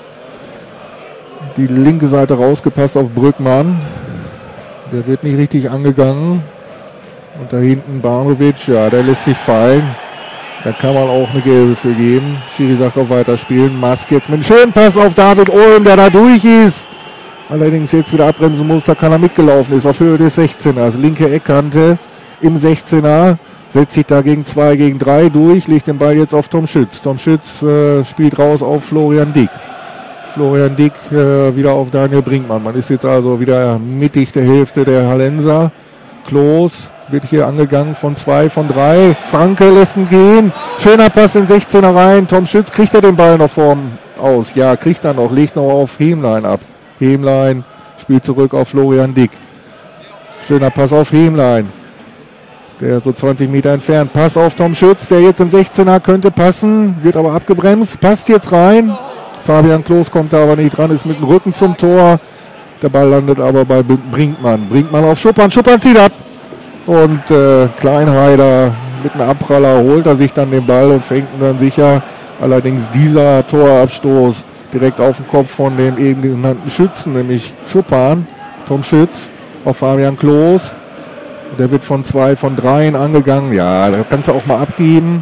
die linke Seite rausgepasst auf Brückmann. Der wird nicht richtig angegangen. Und da hinten Banovic, ja, der lässt sich fallen. Da kann man auch eine gelbe für geben. Schiri sagt auch weiterspielen. Mast jetzt mit einem schönen Pass auf David Ulm, der da durch ist. Allerdings jetzt wieder abbremsen muss, da kann er mitgelaufen ist. Auf Höhe des sechzehners. Linke Eckkante im sechzehner. Setzt sich da gegen zwei, gegen drei durch. Legt den Ball jetzt auf Tom Schütz. Tom Schütz äh, spielt raus auf Florian Dick. Florian Dick äh, wieder auf Daniel Brinkmann. Man ist jetzt also wieder mittig der Hälfte der Hallenser. Klos wird hier angegangen von zwei, von drei. Franke lässt ihn gehen. Schöner Pass in sechzehner rein. Tom Schütz, kriegt er den Ball noch vorm aus? Ja, kriegt er noch. Legt noch auf Hemlein ab. Hemlein spielt zurück auf Florian Dick. Schöner Pass auf Hemlein. Der so zwanzig Meter entfernt. Pass auf Tom Schütz, der jetzt im sechzehner könnte passen. Wird aber abgebremst. Passt jetzt rein. Fabian Klos kommt da aber nicht dran. Ist mit dem Rücken zum Tor. Der Ball landet aber bei Brinkmann. Brinkmann auf Schuppan. Schuppan zieht ab. Und äh, Kleinheider mit einem Abpraller holt er sich dann den Ball und fängt ihn dann sicher. Allerdings dieser Torabstoß direkt auf den Kopf von dem eben genannten Schützen, nämlich Schuppan. Tom Schütz auf Fabian Klos. Der wird von zwei, von dreien angegangen. Ja, da kannst du auch mal abgeben.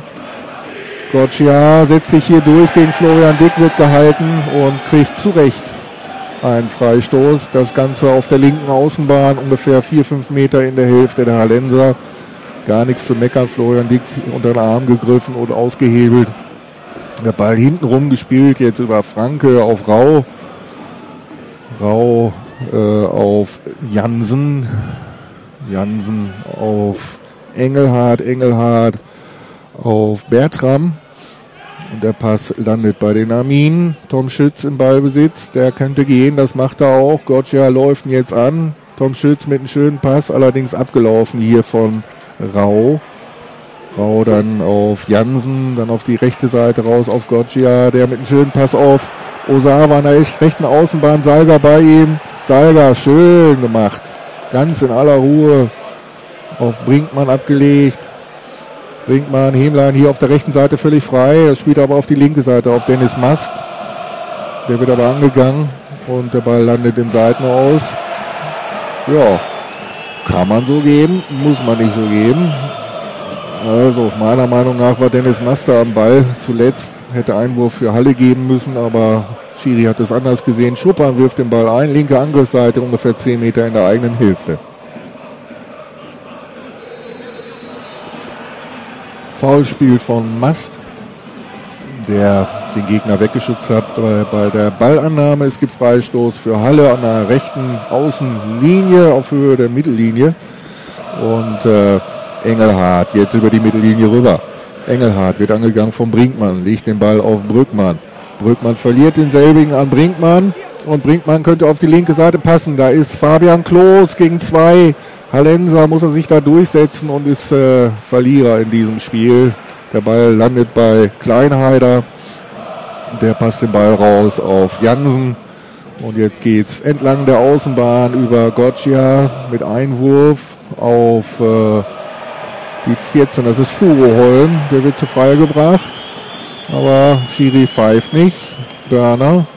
Gotcha setzt sich hier durch gegen Florian Dick, wird gehalten und kriegt zu Recht einen Freistoß. Das Ganze auf der linken Außenbahn, ungefähr vier, fünf Meter in der Hälfte der Hallenser. Gar nichts zu meckern. Florian Dick unter den Arm gegriffen und ausgehebelt. Der Ball hinten rum gespielt, jetzt über Franke auf Rau. Rau äh, auf Jansen. Jansen auf Engelhardt. Engelhardt auf Bertram. Und der Pass landet bei den Arminen. Tom Schütz im Ballbesitz. Der könnte gehen, das macht er auch. Gotcha läuft ihn jetzt an. Tom Schütz mit einem schönen Pass, allerdings abgelaufen hier von Rau. Rau dann auf Jansen, dann auf die rechte Seite raus auf Gotcha, der mit einem schönen Pass auf Osawa an der rechten Außenbahn. Salga bei ihm. Salga, schön gemacht. Ganz in aller Ruhe auf Brinkmann abgelegt. Brinkmann, Hemlein hier auf der rechten Seite völlig frei. Er spielt aber auf die linke Seite, auf Dennis Mast. Der wird aber angegangen und der Ball landet im Seitenaus. Ja, kann man so geben, muss man nicht so geben. Also meiner Meinung nach war Dennis Mast am Ball zuletzt. Hätte Einwurf für Halle geben müssen, aber Schiri hat es anders gesehen. Schuppan wirft den Ball ein, linke Angriffsseite, ungefähr zehn Meter in der eigenen Hälfte. Foulspiel von Mast, der den Gegner weggeschützt hat bei, bei der Ballannahme. Es gibt Freistoß für Halle an der rechten Außenlinie auf Höhe der Mittellinie. Und äh, Engelhardt jetzt über die Mittellinie rüber. Engelhardt wird angegangen von Brinkmann, legt den Ball auf Brückmann. Brückmann verliert denselbigen an Brinkmann und Brinkmann könnte auf die linke Seite passen. Da ist Fabian Klos gegen zwei. Hallenser muss er sich da durchsetzen und ist äh, Verlierer in diesem Spiel. Der Ball landet bei Kleinheider. Der passt den Ball raus auf Jansen. Und jetzt geht's entlang der Außenbahn über Goccia mit Einwurf auf äh, die vierzehn. Das ist Furuholm. Der wird zu Fall gebracht. Aber Schiri pfeift nicht. Börner.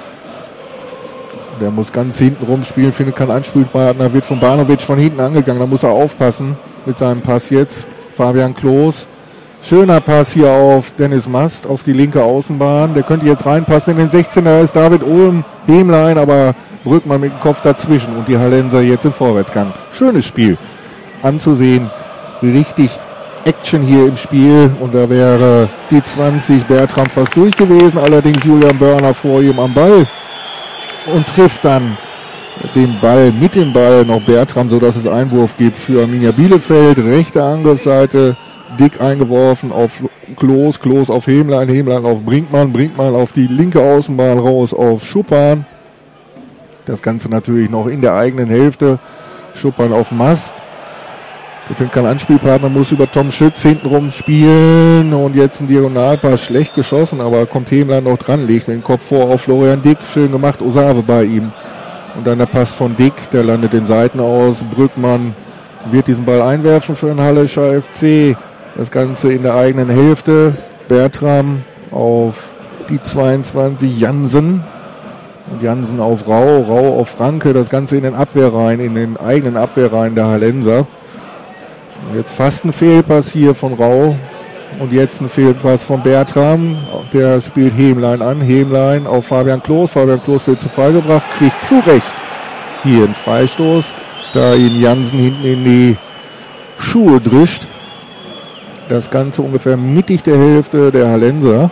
Der muss ganz hinten rumspielen, findet keinen Anspielpartner, wird von Banovic von hinten angegangen. Da muss er aufpassen mit seinem Pass jetzt. Fabian Klos. Schöner Pass hier auf Dennis Mast auf die linke Außenbahn. Der könnte jetzt reinpassen in den sechzehner. Da ist David Ulm, Hemlein, aber Brückmann mit dem Kopf dazwischen. Und die Hallenser jetzt im Vorwärtsgang. Schönes Spiel anzusehen. Richtig Action hier im Spiel. Und da wäre die zwanzig Bertram fast durch gewesen. Allerdings Julian Börner vor ihm am Ball. Und trifft dann den Ball mit dem Ball noch Bertram, sodass es Einwurf gibt für Arminia Bielefeld. Rechte Angriffsseite, dick eingeworfen auf Klos, Klos auf Hemlein, Hemlein auf Brinkmann, Brinkmann auf die linke Außenbahn raus auf Schuppan. Das Ganze natürlich noch in der eigenen Hälfte. Schuppan auf Mast. Der findet keinen Anspielpartner, muss über Tom Schütz hintenrum spielen und jetzt ein Diagonalpass, schlecht geschossen, aber kommt Hemlein noch dran, legt mit dem Kopf vor auf Florian Dick, schön gemacht, Osave bei ihm. Und dann der Pass von Dick, der landet den Seiten aus, Brückmann wird diesen Ball einwerfen für den Hallischer F C, das Ganze in der eigenen Hälfte, Bertram auf die zweiundzwanzig, Jansen. Und Jansen auf Rau, Rau auf Franke, das Ganze in den Abwehrreihen, in den eigenen Abwehrreihen der Hallenser. Jetzt fast ein Fehlpass hier von Rau und jetzt ein Fehlpass von Bertram. Der spielt Hemlein an. Hemlein auf Fabian Klos. Fabian Klos wird zu Fall gebracht, kriegt zu Recht hier einen Freistoß, da ihn Jansen hinten in die Schuhe drischt. Das Ganze ungefähr mittig der Hälfte der Hallenser.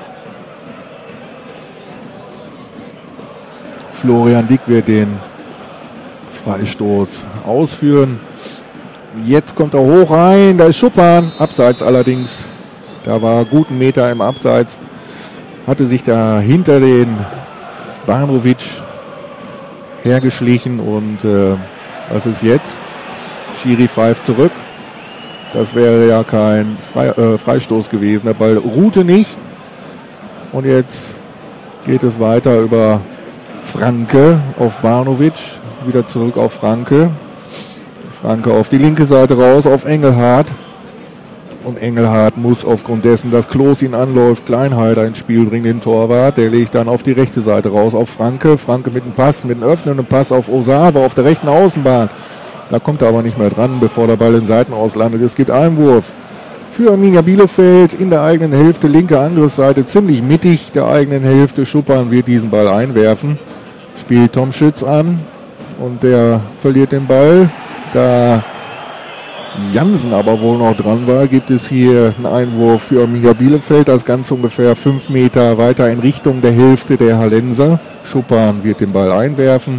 Florian Dick wird den Freistoß ausführen. Jetzt kommt er hoch rein, da ist Schuppan, abseits allerdings, da war guten Meter im Abseits, hatte sich da hinter den Banovic hergeschlichen und äh, was ist jetzt? Schiri pfeift zurück, das wäre ja kein Fre äh, Freistoß gewesen, der Ball ruhte nicht und jetzt geht es weiter über Franke auf Banovic, wieder zurück auf Franke. Franke auf die linke Seite raus, auf Engelhardt. Und Engelhardt muss aufgrund dessen, dass Klos ihn anläuft, Kleinheider ins Spiel bringen, den Torwart. Der legt dann auf die rechte Seite raus, auf Franke. Franke mit einem Pass, mit einem öffnenden Pass auf Osave, auf der rechten Außenbahn. Da kommt er aber nicht mehr dran, bevor der Ball in Seiten auslandet. Es gibt Einwurf für Arminia Bielefeld in der eigenen Hälfte, linke Angriffsseite, ziemlich mittig der eigenen Hälfte. Schuppan wird diesen Ball einwerfen. Spielt Tom Schütz an und der verliert den Ball. Da Jansen aber wohl noch dran war, gibt es hier einen Einwurf für Arminia Bielefeld. Das Ganze ungefähr fünf Meter weiter in Richtung der Hälfte der Hallenser. Schuppan wird den Ball einwerfen.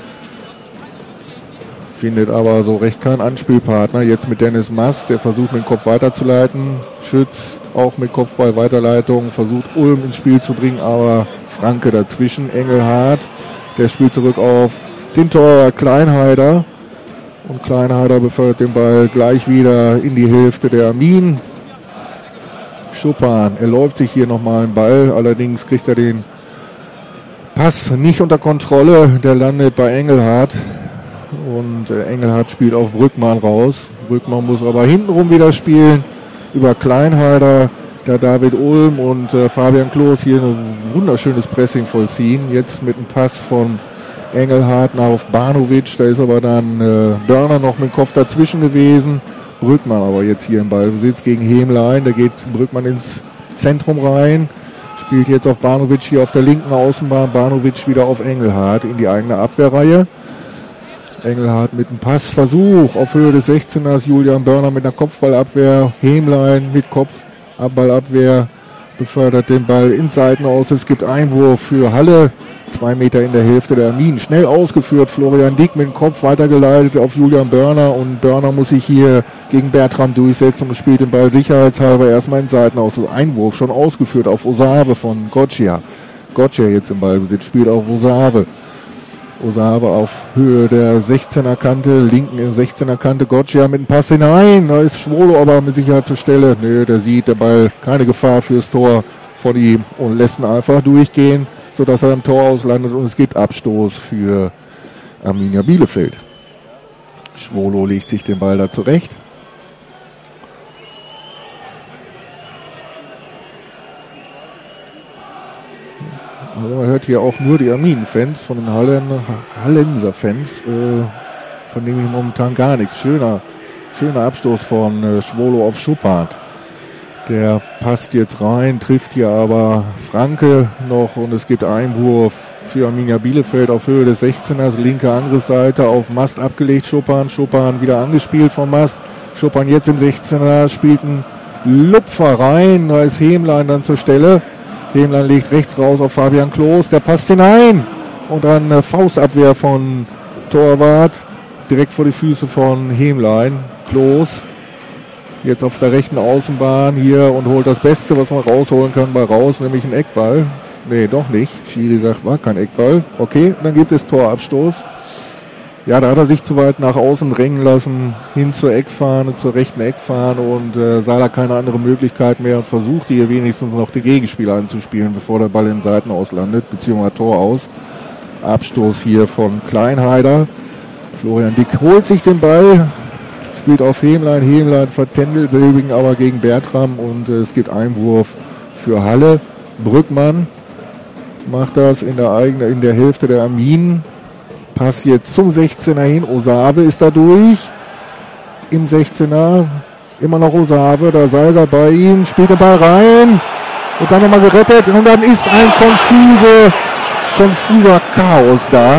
Findet aber so recht keinen Anspielpartner. Jetzt mit Dennis Mast, der versucht mit dem Kopf weiterzuleiten. Schütz auch mit Kopfball-Weiterleitung, versucht Ulm ins Spiel zu bringen, aber Franke dazwischen. Engelhardt, der spielt zurück auf den Torwart Kleinheider. Und Kleinheider befördert den Ball gleich wieder in die Hälfte der Armin. Schuppan, er läuft sich hier nochmal einen Ball, allerdings kriegt er den Pass nicht unter Kontrolle, der landet bei Engelhardt. Und äh, Engelhardt spielt auf Brückmann raus. Brückmann muss aber hintenrum wieder spielen, über Kleinheider, da David Ulm und äh, Fabian Klos hier ein wunderschönes Pressing vollziehen. Jetzt mit einem Pass von Engelhardt nach auf Banovic, da ist aber dann äh, Börner noch mit dem Kopf dazwischen gewesen. Brückmann aber jetzt hier im Ballbesitz gegen Hemlein, da geht Brückmann ins Zentrum rein, Spielt jetzt auf Banovic hier auf der linken Außenbahn. Banovic wieder auf Engelhardt in die eigene Abwehrreihe. Engelhardt mit einem Passversuch auf Höhe des sechzehners. Julian Börner mit einer Kopfballabwehr. Hämlein mit Kopfballabwehr befördert den Ball ins Seitenaus. Es gibt Einwurf für Halle. Zwei Meter in der Hälfte der Arminen. Schnell ausgeführt. Florian Dick mit dem Kopf weitergeleitet auf Julian Börner. Und Börner muss sich hier gegen Bertram durchsetzen und spielt den Ball sicherheitshalber erstmal ins Seitenaus. Also Einwurf schon ausgeführt auf Osabe von Goccia. Goccia jetzt im Ballbesitz. Spielt auf Osabe. Osabe auf Höhe der sechzehner Kante. Linken sechzehner Kante. Goccia mit dem Pass hinein. Da ist Schwolo aber mit Sicherheit zur Stelle. Nö, der sieht der Ball keine Gefahr fürs Tor von ihm und lässt ihn einfach durchgehen, sodass er im Tor auslandet und es gibt Abstoß für Arminia Bielefeld. Schwolo legt sich den Ball da zurecht. Also man hört hier auch nur die Arminen-Fans von den Hallen, Hallenser-Fans, äh, von denen ich momentan gar nichts. Schöner, schöner Abstoß von äh, Schwolo auf Schuppan. Der passt jetzt rein, trifft hier aber Franke noch und es gibt Einwurf für Arminia Bielefeld auf Höhe des sechzehners, linke Angriffsseite auf Mast abgelegt, Schuppan, Schuppan wieder angespielt vom Mast, Schuppan jetzt im sechzehner, spielt einen Lupfer rein, da ist Hämlein dann zur Stelle, Hämlein legt rechts raus auf Fabian Klos, der passt hinein und dann eine Faustabwehr von Torwart, direkt vor die Füße von Hämlein, Klos. Jetzt auf der rechten Außenbahn hier und holt das Beste, was man rausholen kann, bei raus, nämlich einen Eckball. Nee, doch nicht. Schiri sagt, war kein Eckball. Okay, dann gibt es Torabstoß. Ja, da hat er sich zu weit nach außen drängen lassen, hin zur Eckfahne, zur rechten Eckfahne und äh, sah da keine andere Möglichkeit mehr und versuchte hier wenigstens noch die Gegenspieler anzuspielen, bevor der Ball in den Seitenaus landet, beziehungsweise Tor aus. Abstoß hier von Kleinheider. Florian Dick holt sich den Ball, spielt auf Hämlein, Hämlein vertändelt Silbigen aber gegen Bertram und äh, es gibt Einwurf für Halle. Brückmann macht das in der eigenen, in der Hälfte der Arminen. Pass jetzt zum sechzehner hin. Osabe ist da durch. Im sechzehner. Immer noch Osabe. Da Salger bei ihm. Spielt den Ball rein. Und dann nochmal gerettet. Und dann ist ein konfuse, konfuser Chaos da.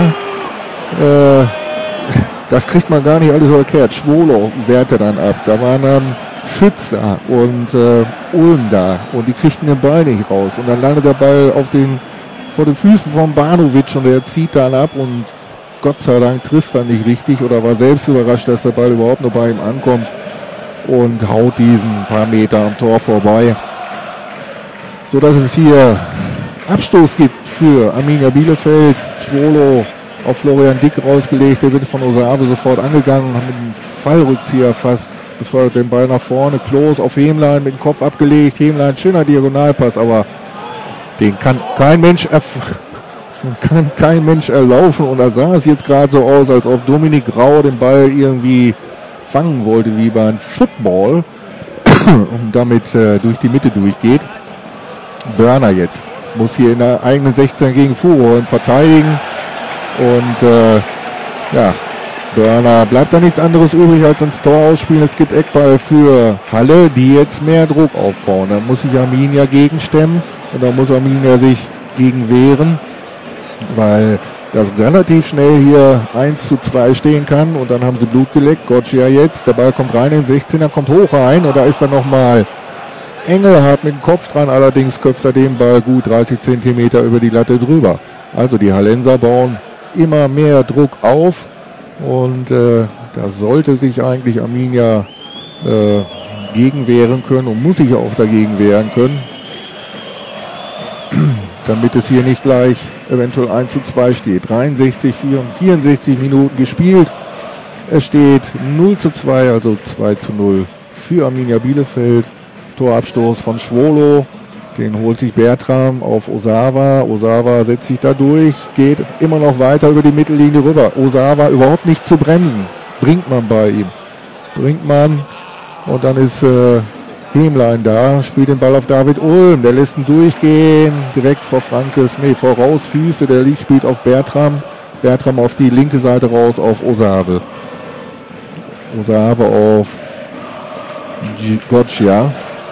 Äh, Das kriegt man gar nicht alles so erklärt. Schwolo wehrte dann ab. Da waren dann Schützer und äh, Ulm da. Und die kriegten den Ball nicht raus. Und dann landet der Ball auf den, vor den Füßen von Banovic und der zieht dann ab. Und Gott sei Dank trifft er nicht richtig oder war selbst überrascht, dass der Ball überhaupt noch bei ihm ankommt. Und haut diesen paar Meter am Tor vorbei. So dass es hier Abstoß gibt für Arminia Bielefeld. Schwolo auf Florian Dick rausgelegt, der wird von Osabe sofort angegangen, mit einem Fallrückzieher fast, befördert den Ball nach vorne, Klos auf Hämlein mit dem Kopf abgelegt, Hämlein, schöner Diagonalpass, aber den kann kein Mensch erf- kann kein Mensch erlaufen und da sah es jetzt gerade so aus, als ob Dominik Rau den Ball irgendwie fangen wollte, wie beim Football und damit äh, durch die Mitte durchgeht. Börner jetzt muss hier in der eigenen sechzehn gegen Fuhrrollen verteidigen. Und äh, ja, Börner bleibt da nichts anderes übrig als ins Tor ausspielen. Es gibt Eckball für Halle, die jetzt mehr Druck aufbauen. Da muss sich Arminia gegenstemmen und da muss Arminia sich gegen wehren, weil das relativ schnell hier eins zu zwei stehen kann und dann haben sie Blut geleckt. Goccia jetzt, der Ball kommt rein in den sechzehner, kommt hoch rein und da ist dann nochmal Engelhardt mit dem Kopf dran, allerdings köpft er den Ball gut dreißig Zentimeter über die Latte drüber. Also die Hallenser bauen immer mehr Druck auf und äh, da sollte sich eigentlich Arminia äh, gegenwehren können und muss sich auch dagegen wehren können, damit es hier nicht gleich eventuell eins zu zwei steht. dreiundsechzig, vierundsechzig Minuten gespielt. Es steht null zu zwei, also zwei zu null für Arminia Bielefeld. Torabstoß von Schwolo. Den holt sich Bertram auf Osawa. Osawa setzt sich da durch, geht immer noch weiter über die Mittellinie rüber. Osawa überhaupt nicht zu bremsen. Bringt man bei ihm. Bringt man. Und dann ist äh, Hämlein da, spielt den Ball auf David Ulm. Der lässt ihn durchgehen. Direkt vor Frankes, nee, voraus Füße. Der liegt, spielt auf Bertram. Bertram auf die linke Seite raus auf Osabe. Osabe auf Goccia.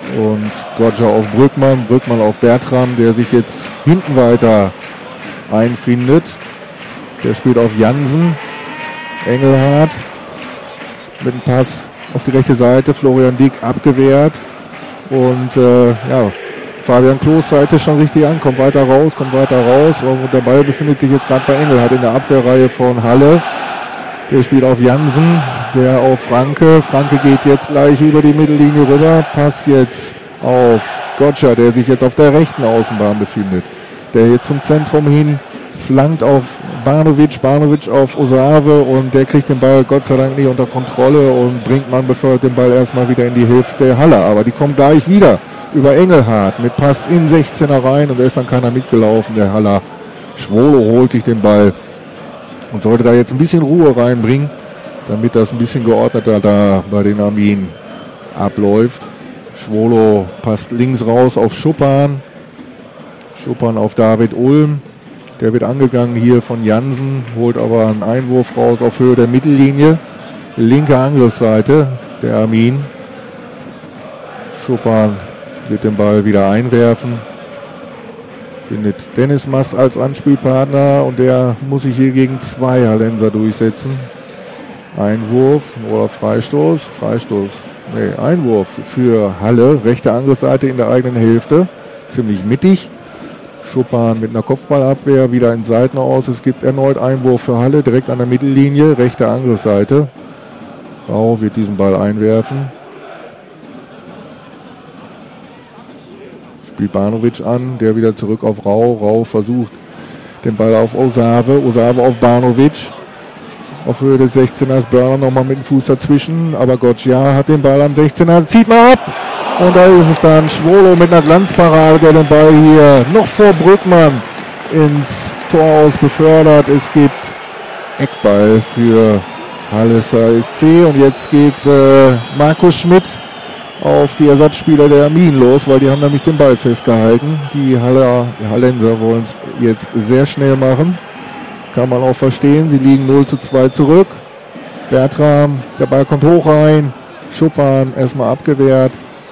Und Gotcha auf Brückmann, Brückmann auf Bertram, der sich jetzt hinten weiter einfindet. Der spielt auf Jansen. Engelhardt mit dem Pass auf die rechte Seite. Florian Dick abgewehrt. Und äh, ja, Fabian Klos Seite schon richtig an. Kommt weiter raus, kommt weiter raus. Und der Ball befindet sich jetzt gerade bei Engelhardt in der Abwehrreihe von Halle. Der spielt auf Jansen, der auf Franke. Franke geht jetzt gleich über die Mittellinie rüber. Pass jetzt auf Gotcha, der sich jetzt auf der rechten Außenbahn befindet. Der jetzt zum Zentrum hin flankt auf Banovic, Banovic auf Osave und der kriegt den Ball Gott sei Dank nicht unter Kontrolle und Brinkmann befördert den Ball erstmal wieder in die Hälfte der Halle. Aber die kommt gleich wieder über Engelhardt mit Pass in sechzehner rein und da ist dann keiner mitgelaufen. Der Haller Schwolo holt sich den Ball und sollte da jetzt ein bisschen Ruhe reinbringen, damit das ein bisschen geordneter da bei den Arminen abläuft. Schwolo passt links raus auf Schuppan. Schuppan auf David Ulm. Der wird angegangen hier von Jansen, holt aber einen Einwurf raus auf Höhe der Mittellinie. Linke Angriffsseite der Armin. Schuppan wird den Ball wieder einwerfen. Findet Dennis Mass als Anspielpartner und der muss sich hier gegen zwei Hallenser durchsetzen. Einwurf oder Freistoß? Freistoß. Nee, Einwurf für Halle. Rechte Angriffsseite in der eigenen Hälfte. Ziemlich mittig. Schuppan mit einer Kopfballabwehr wieder in Seiten aus. Es gibt erneut Einwurf für Halle, direkt an der Mittellinie, rechte Angriffsseite. Rau wird diesen Ball einwerfen. Spielt Banovic an, der wieder zurück auf Rau. Rau versucht den Ball auf Osave. Osave auf Banovic. Auf Höhe des sechzehners. Börner nochmal mit dem Fuß dazwischen. Aber Gotcha hat den Ball am sechzehner. Zieht mal ab. Und da ist es dann Schwolo mit einer Glanzparade, der den Ball hier noch vor Brückmann ins Tor aus befördert. Es gibt Eckball für Hallenser S C. Und jetzt geht äh, Markus Schmidt auf die Ersatzspieler der Armin los, weil die haben nämlich den Ball festgehalten. Die Haller, die Hallenser wollen es jetzt sehr schnell machen. Kann man auch verstehen. Sie liegen null zu zwei zurück. Bertram, der Ball kommt hoch rein. Schuppan erstmal abgewehrt.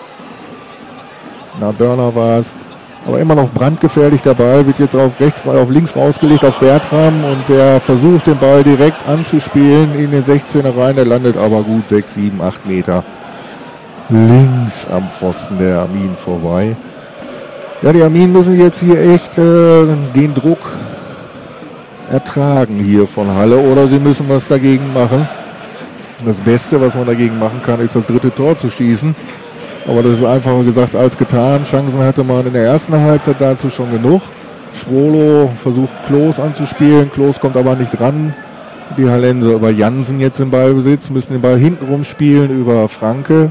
Na, Börner war es. Aber immer noch brandgefährlich. Der Ball wird jetzt auf rechts, auf links rausgelegt auf Bertram und der versucht den Ball direkt anzuspielen in den sechzehner rein. Der landet aber gut sechs, sieben, acht Meter links am Pfosten der Armin vorbei. Ja, die Armin müssen jetzt hier echt äh, den Druck ertragen hier von Halle oder sie müssen was dagegen machen. Das Beste, was man dagegen machen kann, ist das dritte Tor zu schießen. Aber das ist einfacher gesagt als getan. Chancen hatte man in der ersten Halbzeit dazu schon genug. Schwolo versucht Klos anzuspielen. Klos kommt aber nicht dran. Die Hallenser über Jansen jetzt im Ballbesitz, müssen den Ball hintenrum spielen über Franke.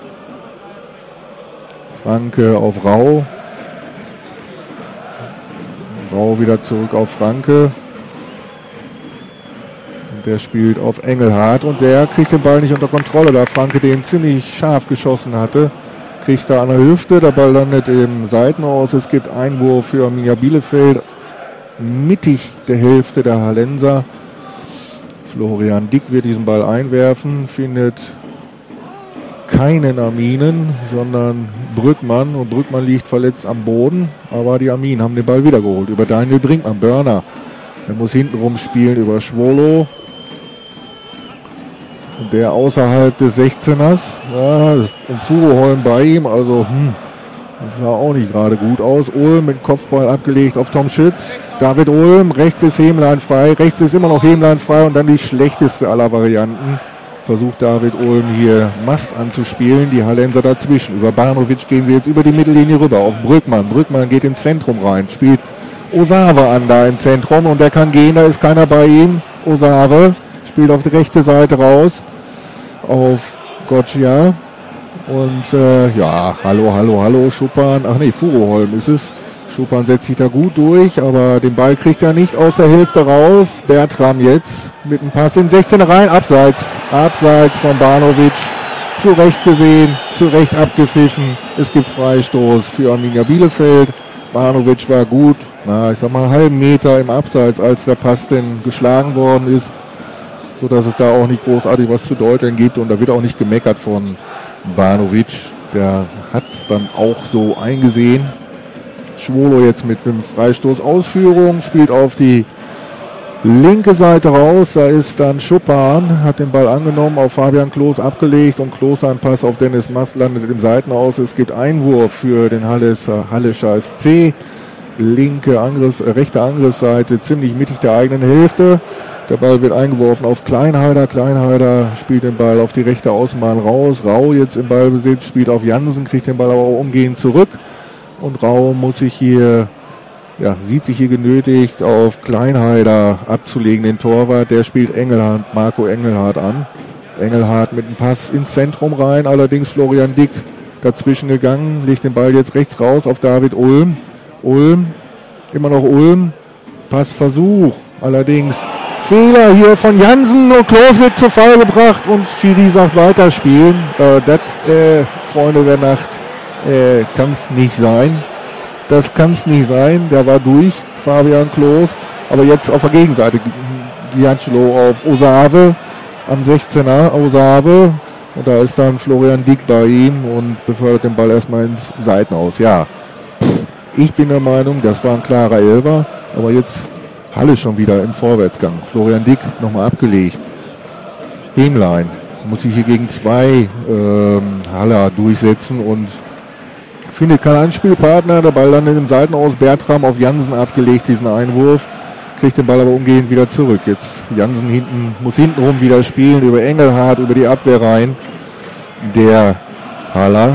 Franke auf Rau. Rau wieder zurück auf Franke. Und der spielt auf Engelhardt und der kriegt den Ball nicht unter Kontrolle, da Franke den ziemlich scharf geschossen hatte. Kriegt da an der Hüfte, der Ball landet im Seitenaus. Es gibt Einwurf für Arminia Bielefeld. Mittig der Hälfte der Hallenser. Florian Dick wird diesen Ball einwerfen, findet keinen Arminen, sondern Brückmann. Und Brückmann liegt verletzt am Boden. Aber die Arminen haben den Ball wiedergeholt über Daniel Brinkmann. Börner. Er muss hintenrum spielen über Schwolo. Und der außerhalb des sechzehners. Ja, und Furuholm bei ihm. Also, hm, das sah auch nicht gerade gut aus. Ulm mit Kopfball abgelegt auf Tom Schütz. David Ulm. Rechts ist Hemlein frei. Rechts ist immer noch Hemlein frei. Und dann die schlechteste aller Varianten. Versucht David Ulm hier Mast anzuspielen. Die Hallenser dazwischen. Über Banovic gehen sie jetzt über die Mittellinie rüber auf Brückmann. Brückmann geht ins Zentrum rein. Spielt Osave an da im Zentrum. Und der kann gehen. Da ist keiner bei ihm. Osave spielt auf die rechte Seite raus. Auf Gotcha. Und äh, ja, hallo, hallo, hallo, Schuppan. Ach nee, Furuholm ist es. Schuppan setzt sich da gut durch, aber den Ball kriegt er nicht aus der Hälfte raus. Bertram jetzt mit einem Pass in sechzehner rein. Abseits. Abseits von Banovic. Zu Recht gesehen, zu Recht abgepfiffen. Es gibt Freistoß für Arminia Bielefeld. Banovic war gut, na, ich sag mal einen halben Meter im Abseits, als der Pass denn geschlagen worden ist. Sodass es da auch nicht großartig was zu deuteln gibt und da wird auch nicht gemeckert von Banovic. der hat es dann auch so eingesehen. Schwolo jetzt mit einem Freistoß Ausführung, spielt auf die linke Seite raus, da ist dann Schuppan, hat den Ball angenommen, auf Fabian Klos abgelegt und Klos ein Pass auf Dennis Mast landet im Seitenaus. Es gibt Einwurf für den Hallischer F C. Linke Angriffs, äh, rechte Angriffsseite, ziemlich mittig der eigenen Hälfte. Der Ball wird eingeworfen auf Kleinheider. Kleinheider spielt den Ball auf die rechte Außenbahn raus. Rau jetzt im Ballbesitz, spielt auf Jansen, kriegt den Ball aber auch umgehend zurück. Und Rau muss sich hier, ja, sieht sich hier genötigt, auf Kleinheider abzulegen, den Torwart. Der spielt Engelhardt, Marco Engelhardt an. Engelhardt mit einem Pass ins Zentrum rein, allerdings Florian Dick dazwischen gegangen, legt den Ball jetzt rechts raus auf David Ulm. Ulm, immer noch Ulm, Passversuch, allerdings Fehler hier von Jansen und Klos wird zu Fall gebracht und Schiri sagt weiterspielen. Äh, das, äh, Freunde der Nacht, äh, kann es nicht sein. Das kann es nicht sein, der war durch, Fabian Klos, aber jetzt auf der Gegenseite, Giancelo auf Osave, am sechzehner Osave und da ist dann Florian Dick bei ihm und befördert den Ball erstmal ins Seitenaus. Ja, ich bin der Meinung, das war ein klarer Elfer, aber jetzt Halle schon wieder im Vorwärtsgang. Florian Dick nochmal abgelegt. Hemlein muss sich hier gegen zwei ähm, Haller durchsetzen und findet keinen Anspielpartner. Der Ball landet im Seitenaus. Bertram auf Jansen abgelegt, diesen Einwurf. Kriegt den Ball aber umgehend wieder zurück. Jetzt Jansen hinten, muss hintenrum wieder spielen, über Engelhardt, über die Abwehr rein. Der Haller.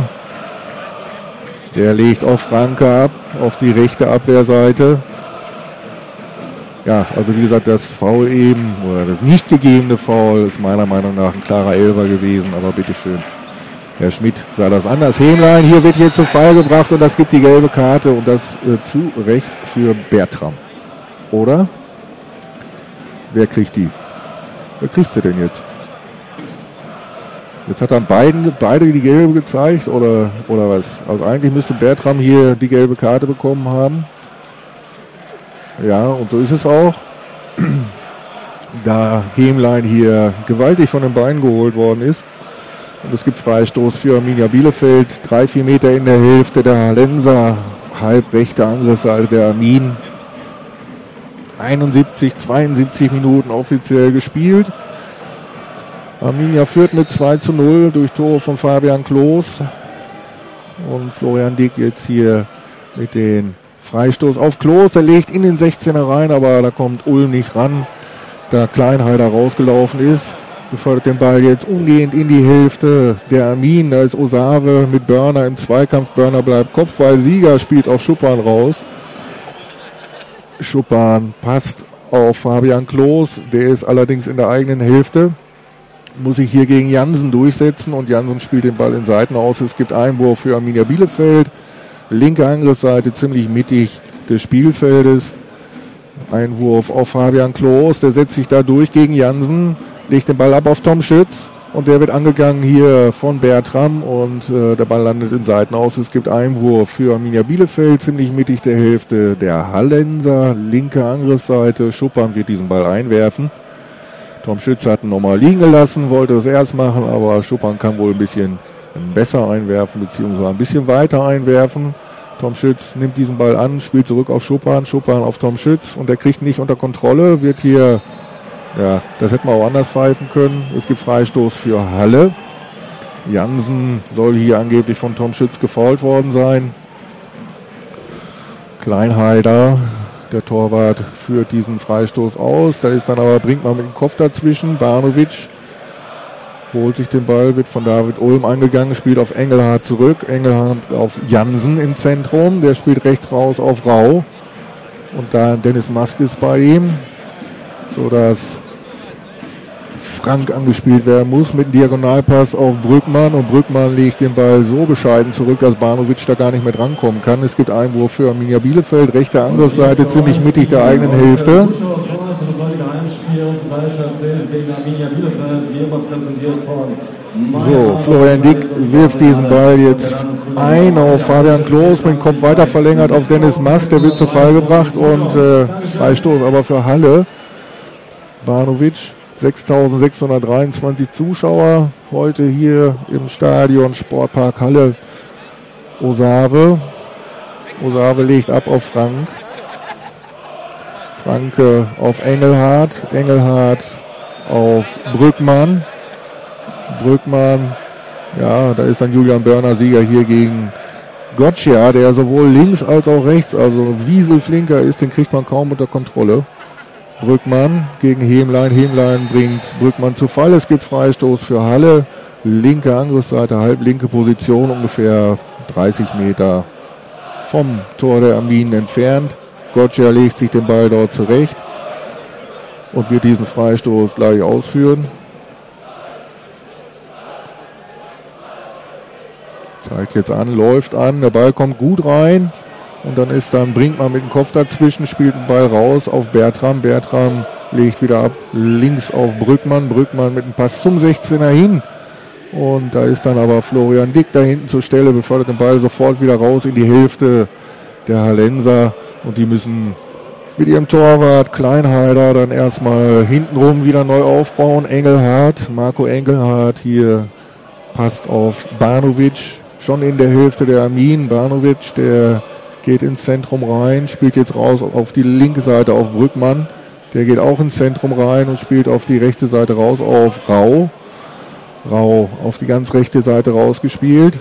Der legt auf Franke ab, auf die rechte Abwehrseite. Ja, also wie gesagt, das Foul eben, oder das nicht gegebene Foul, ist meiner Meinung nach ein klarer Elfer gewesen, aber bitteschön. Herr Schmidt sah das anders. Hemlein, hier wird hier zu Fall gebracht und das gibt die gelbe Karte und das äh, zu Recht für Bertram. Oder? Wer kriegt die? Wer kriegt sie denn jetzt? Jetzt hat dann beiden, beide die gelbe gezeigt oder, oder was? Also eigentlich müsste Bertram hier die gelbe Karte bekommen haben. Ja, und so ist es auch. Da Hemlein hier gewaltig von den Beinen geholt worden ist. Und es gibt Freistoß für Arminia Bielefeld. Drei, vier Meter in der Hälfte der Hallenser. Halb rechte Angriffsseite der Armin. einundsiebzig, zweiundsiebzig Minuten offiziell gespielt. Arminia führt mit zwei zu null durch Tore von Fabian Klos. Und Florian Dick jetzt hier mit den Freistoß auf Klos. Er legt in den sechzehner rein, aber da kommt Ulm nicht ran. Da Kleinheider rausgelaufen ist. Befördert den Ball jetzt umgehend in die Hälfte der Armin. Da ist Osave mit Börner im Zweikampf. Börner bleibt Kopfball. Sieger spielt auf Schuppan raus. Schuppan passt auf Fabian Klos. Der ist allerdings in der eigenen Hälfte. Muss sich hier gegen Jansen durchsetzen und Jansen spielt den Ball in Seiten aus. Es gibt Einwurf für Arminia Bielefeld. Linke Angriffsseite ziemlich mittig des Spielfeldes. Einwurf auf Fabian Klos. Der setzt sich da durch gegen Jansen. Legt den Ball ab auf Tom Schütz. Und der wird angegangen hier von Bertram. Und äh, der Ball landet in Seiten aus. Es gibt Einwurf für Arminia Bielefeld. Ziemlich mittig der Hälfte der Hallenser. Linke Angriffsseite. Schuppan wird diesen Ball einwerfen. Tom Schütz hat ihn nochmal liegen gelassen. Wollte es erst machen. Aber Schuppan kann wohl ein bisschen besser einwerfen, beziehungsweise ein bisschen weiter einwerfen. Tom Schütz nimmt diesen Ball an, spielt zurück auf Schuppan, Schuppan auf Tom Schütz und er kriegt ihn nicht unter Kontrolle, wird hier, ja, das hätte man auch anders pfeifen können. Es gibt Freistoß für Halle. Jansen soll hier angeblich von Tom Schütz gefoult worden sein. Kleinheider, der Torwart, führt diesen Freistoß aus. Da ist dann aber Brinkmann mit dem Kopf dazwischen. Barnovic holt sich den Ball, wird von David Ulm angegangen, spielt auf Engelhardt zurück. Engelhardt auf Jansen im Zentrum. Der spielt rechts raus auf Rau. Und da Dennis Mast ist bei ihm, sodass Frank angespielt werden muss mit einem Diagonalpass auf Brückmann. Und Brückmann legt den Ball so bescheiden zurück, dass Barnovic da gar nicht mehr drankommen kann. Es gibt Einwurf für Arminia Bielefeld. Rechte Angriffsseite, ziemlich mittig der eigenen Hälfte. So, Florian Dick wirft diesen Ball jetzt ein auf Fabian Klos, mit dem Kopf weiter verlängert auf Dennis Mast, der wird zu Fall gebracht und äh, Freistoß aber für Halle. Barnovic sechstausendsechshundertdreiundzwanzig Zuschauer heute hier im Stadion Sportpark Halle. Osave. Osave legt ab auf Frank. Franke auf Engelhardt. Engelhardt auf Brückmann. Brückmann, ja, da ist dann Julian Börner Sieger hier gegen Gotcha, der sowohl links als auch rechts, also Wieselflinker ist, den kriegt man kaum unter Kontrolle. Brückmann gegen Hemlein. Hemlein bringt Brückmann zu Fall. Es gibt Freistoß für Halle. Linke Angriffsseite, halblinke Position, ungefähr dreißig Meter vom Tor der Arminen entfernt. Gotcha legt sich den Ball dort zurecht und wird diesen Freistoß gleich ausführen. Zeigt jetzt an, läuft an, der Ball kommt gut rein und dann ist dann Brinkmann mit dem Kopf dazwischen, spielt den Ball raus auf Bertram. Bertram legt wieder ab, links auf Brückmann. Brückmann mit dem Pass zum sechzehner hin und da ist dann aber Florian Dick da hinten zur Stelle, befördert den Ball sofort wieder raus in die Hälfte der Hallenser und die müssen mit ihrem Torwart Kleinheider dann erstmal hintenrum wieder neu aufbauen. Engelhardt, Marco Engelhardt hier passt auf Banovic. Schon in der Hälfte der Armin. Banovic, der geht ins Zentrum rein, spielt jetzt raus auf die linke Seite auf Brückmann. Der geht auch ins Zentrum rein und spielt auf die rechte Seite raus auf Rau. Rau auf die ganz rechte Seite rausgespielt.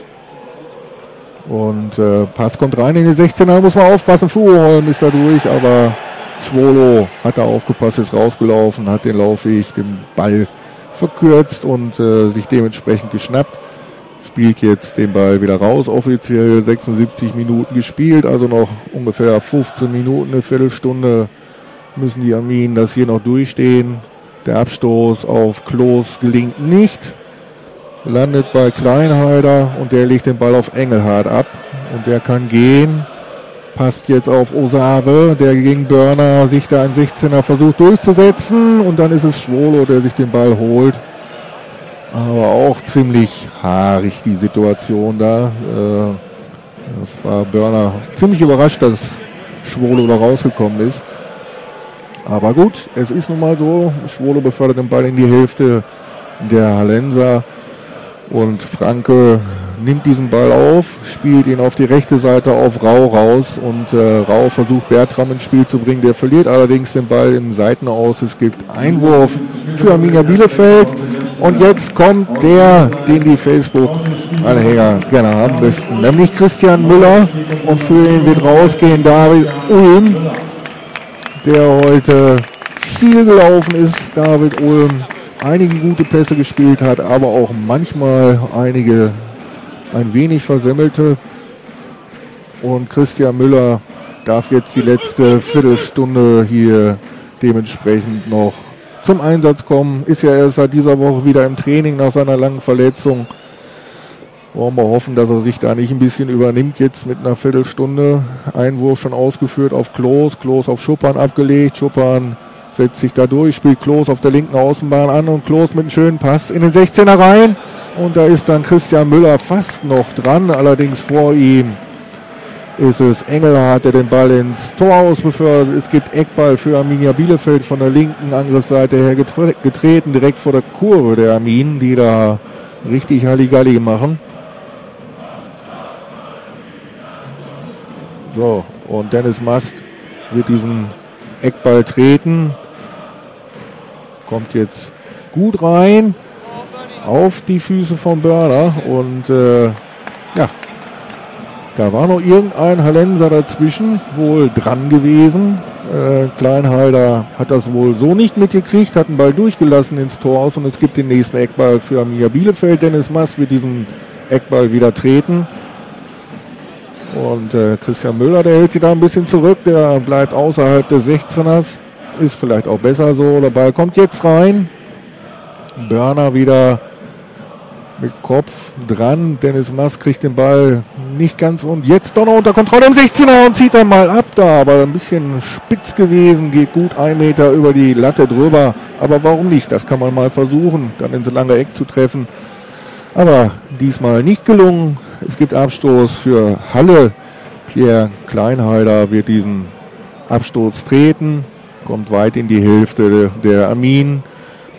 Und äh, Pass kommt rein in die sechzehner, muss man aufpassen. Fuhrholm ist da durch, aber Schwolo hat da aufgepasst, ist rausgelaufen, hat den Laufweg, den Ball verkürzt und äh, sich dementsprechend geschnappt. Spielt jetzt den Ball wieder raus, offiziell sechsundsiebzig Minuten gespielt, also noch ungefähr fünfzehn Minuten, eine Viertelstunde müssen die Arminen das hier noch durchstehen. Der Abstoß auf Klos gelingt nicht, landet bei Kleinheider und der legt den Ball auf Engelhardt ab und der kann gehen, passt jetzt auf Osave, der gegen Börner sich da ein sechzehner versucht durchzusetzen und dann ist es Schwolo, der sich den Ball holt. Aber auch ziemlich haarig die Situation da. Das war Börner ziemlich überrascht, dass Schwolo da rausgekommen ist. Aber gut, es ist nun mal so. Schwolo befördert den Ball in die Hälfte der Hallenser. Und Franke nimmt diesen Ball auf, spielt ihn auf die rechte Seite auf Rau raus. Und äh, Rau versucht Bertram ins Spiel zu bringen. Der verliert allerdings den Ball im Seitenaus. Es gibt Einwurf für Arminia Bielefeld. Und jetzt kommt der, den die Facebook-Anhänger gerne haben möchten, nämlich Christian Müller. Und für ihn wird rausgehen David Ulm, der heute viel gelaufen ist. David Ulm einige gute Pässe gespielt hat, aber auch manchmal einige ein wenig versemmelte. Und Christian Müller darf jetzt die letzte Viertelstunde hier dementsprechend noch zum Einsatz kommen. Ist ja erst seit dieser Woche wieder im Training nach seiner langen Verletzung. Wollen wir hoffen, dass er sich da nicht ein bisschen übernimmt jetzt mit einer Viertelstunde. Einwurf schon ausgeführt auf Klos. Klos auf Schuppan abgelegt. Schuppan setzt sich da durch, spielt Klos auf der linken Außenbahn an und Klos mit einem schönen Pass in den sechzehner rein. Und da ist dann Christian Müller fast noch dran. Allerdings vor ihm ist es Engelhardt, der den Ball ins Tor ausbefördert. Es gibt Eckball für Arminia Bielefeld von der linken Angriffsseite her getre- getreten, direkt vor der Kurve der Arminen, die da richtig Halligalli machen. So, und Dennis Mast wird diesen Eckball treten. Kommt jetzt gut rein auf die Füße von Börner und äh, ja, da war noch irgendein Hallenser dazwischen, wohl dran gewesen. Äh, Kleinheider hat das wohl so nicht mitgekriegt, hat den Ball durchgelassen ins Tor aus und es gibt den nächsten Eckball für Arminia Bielefeld. Dennis Mast wird diesen Eckball wieder treten. Und äh, Christian Müller, der hält sich da ein bisschen zurück, der bleibt außerhalb des sechzehners. Ist vielleicht auch besser so. Der Ball kommt jetzt rein. Börner wieder mit Kopf dran. Dennis Mast kriegt den Ball nicht ganz und jetzt doch noch unter Kontrolle im sechzehner und zieht dann mal ab da. Aber ein bisschen spitz gewesen, geht gut ein Meter über die Latte drüber. Aber warum nicht? Das kann man mal versuchen, dann ins lange Eck zu treffen. Aber diesmal nicht gelungen. Es gibt Abstoß für Halle. Pierre Kleinheider wird diesen Abstoß treten. Kommt weit in die Hälfte der Armin.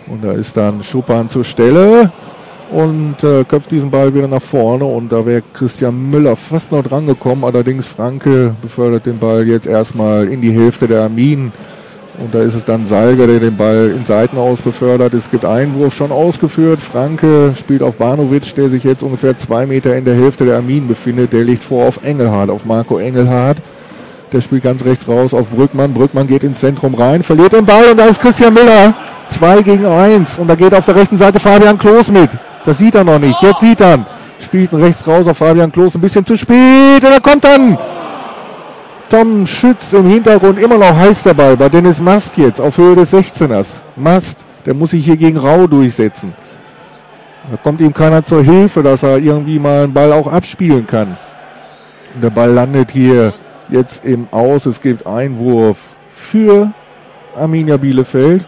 Und da ist dann Schuppan zur Stelle und äh, köpft diesen Ball wieder nach vorne. Und da wäre Christian Müller fast noch dran gekommen. Allerdings Franke befördert den Ball jetzt erstmal in die Hälfte der Arminen. Und da ist es dann Salger, der den Ball in Seitenaus befördert. Es gibt Einwurf schon ausgeführt. Franke spielt auf Banovic, der sich jetzt ungefähr zwei Meter in der Hälfte der Arminen befindet. Der legt vor auf Engelhardt, auf Marco Engelhardt. Der spielt ganz rechts raus auf Brückmann. Brückmann geht ins Zentrum rein, verliert den Ball und da ist Christian Müller. zwei gegen eins. Und da geht auf der rechten Seite Fabian Klos mit. Das sieht er noch nicht. Jetzt sieht er ihn. Spielt ihn rechts raus auf Fabian Klos. Ein bisschen zu spät. Und da kommt dann Tom Schütz im Hintergrund, immer noch heiß dabei bei Dennis Mast jetzt auf Höhe des sechzehners. Mast, der muss sich hier gegen Rau durchsetzen. Da kommt ihm keiner zur Hilfe, dass er irgendwie mal einen Ball auch abspielen kann. Und der Ball landet hier jetzt im Aus. Es gibt Einwurf für Arminia Bielefeld.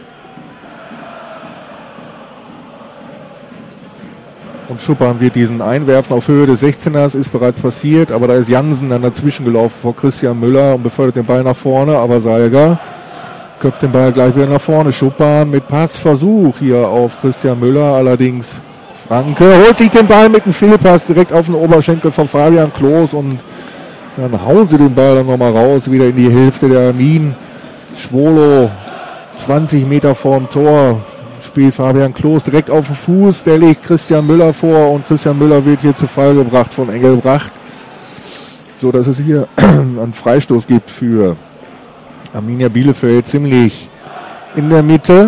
Und Schuppan wird diesen einwerfen auf Höhe des sechzehners, ist bereits passiert, aber da ist Jansen dann dazwischen gelaufen vor Christian Müller und befördert den Ball nach vorne, aber Salger köpft den Ball gleich wieder nach vorne. Schuppan mit Passversuch hier auf Christian Müller, allerdings Franke holt sich den Ball mit dem Fehlpass direkt auf den Oberschenkel von Fabian Klos und dann hauen sie den Ball dann nochmal raus, wieder in die Hälfte der Arminen. Schwolo zwanzig Meter vorm Tor. Spielt Fabian Klos direkt auf den Fuß, der legt Christian Müller vor und Christian Müller wird hier zu Fall gebracht von Engelbracht, so dass es hier einen Freistoß gibt für Arminia Bielefeld, ziemlich in der Mitte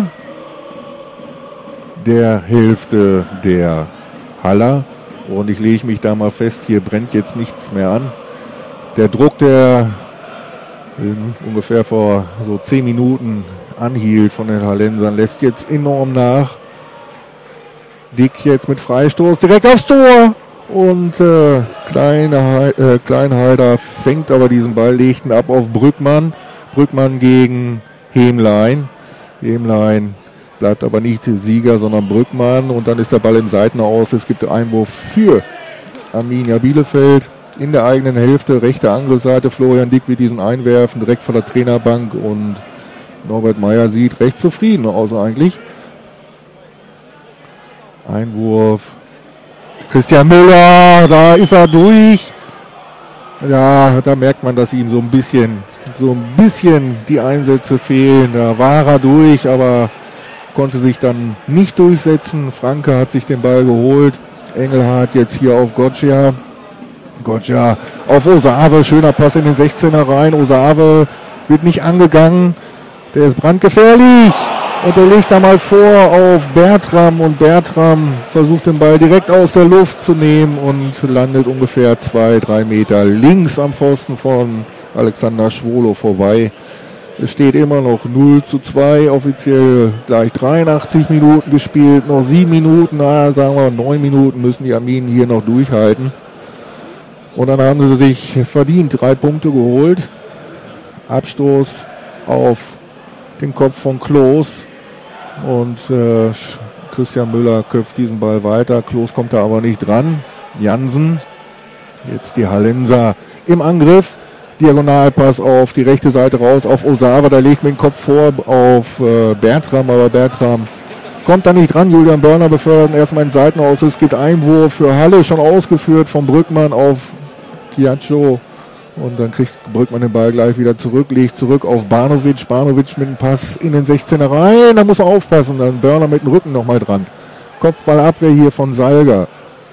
der Hälfte der Haller. Und ich lege mich da mal fest, hier brennt jetzt nichts mehr an. Der Druck, der ungefähr vor so zehn Minuten anhielt von den Hallensern, lässt jetzt enorm nach. Dick jetzt mit Freistoß direkt aufs Tor und äh, Kleine, äh, Kleinhalder fängt aber diesen Ball, legt ihn ab auf Brückmann. Brückmann gegen Hemlein. Hemlein bleibt aber nicht Sieger, sondern Brückmann und dann ist der Ball im Seitenaus. Es gibt einen Einwurf für Arminia Bielefeld in der eigenen Hälfte, rechte Angriffsseite. Florian Dick wird diesen einwerfen, direkt von der Trainerbank und Norbert Meyer sieht recht zufrieden aus eigentlich. Einwurf. Christian Müller, da ist er durch. Ja, da merkt man, dass ihm so ein bisschen, so ein bisschen die Einsätze fehlen. Da war er durch, aber konnte sich dann nicht durchsetzen. Franke hat sich den Ball geholt. Engelhardt jetzt hier auf Gotcha. Gotcha auf Osave. Schöner Pass in den sechzehner rein. Osave wird nicht angegangen. Der ist brandgefährlich und er legt da mal vor auf Bertram und Bertram versucht den Ball direkt aus der Luft zu nehmen und landet ungefähr zwei, drei Meter links am Pfosten von Alexander Schwolo vorbei. Es steht immer noch null zu zwei, offiziell gleich dreiundachtzig Minuten gespielt, noch sieben Minuten, na, sagen wir neun Minuten müssen die Arminen hier noch durchhalten. Und dann haben sie sich verdient drei Punkte geholt. Abstoß auf den Kopf von Klos und äh, Christian Müller köpft diesen Ball weiter. Klos kommt da aber nicht dran. Jansen, jetzt die Hallenser im Angriff. Diagonalpass auf die rechte Seite raus auf Osava, da legt mit dem Kopf vor auf äh, Bertram, aber Bertram kommt da nicht dran. Julian Börner befördert erstmal in Seiten aus. Es gibt Einwurf für Halle, schon ausgeführt von Brückmann auf Chiaccio. Und dann kriegt Brückmann den Ball gleich wieder zurück, legt zurück auf Banovic. Banovic mit dem Pass in den sechzehner rein. Da muss er aufpassen. Dann Börner mit dem Rücken nochmal dran. Kopfballabwehr hier von Salger.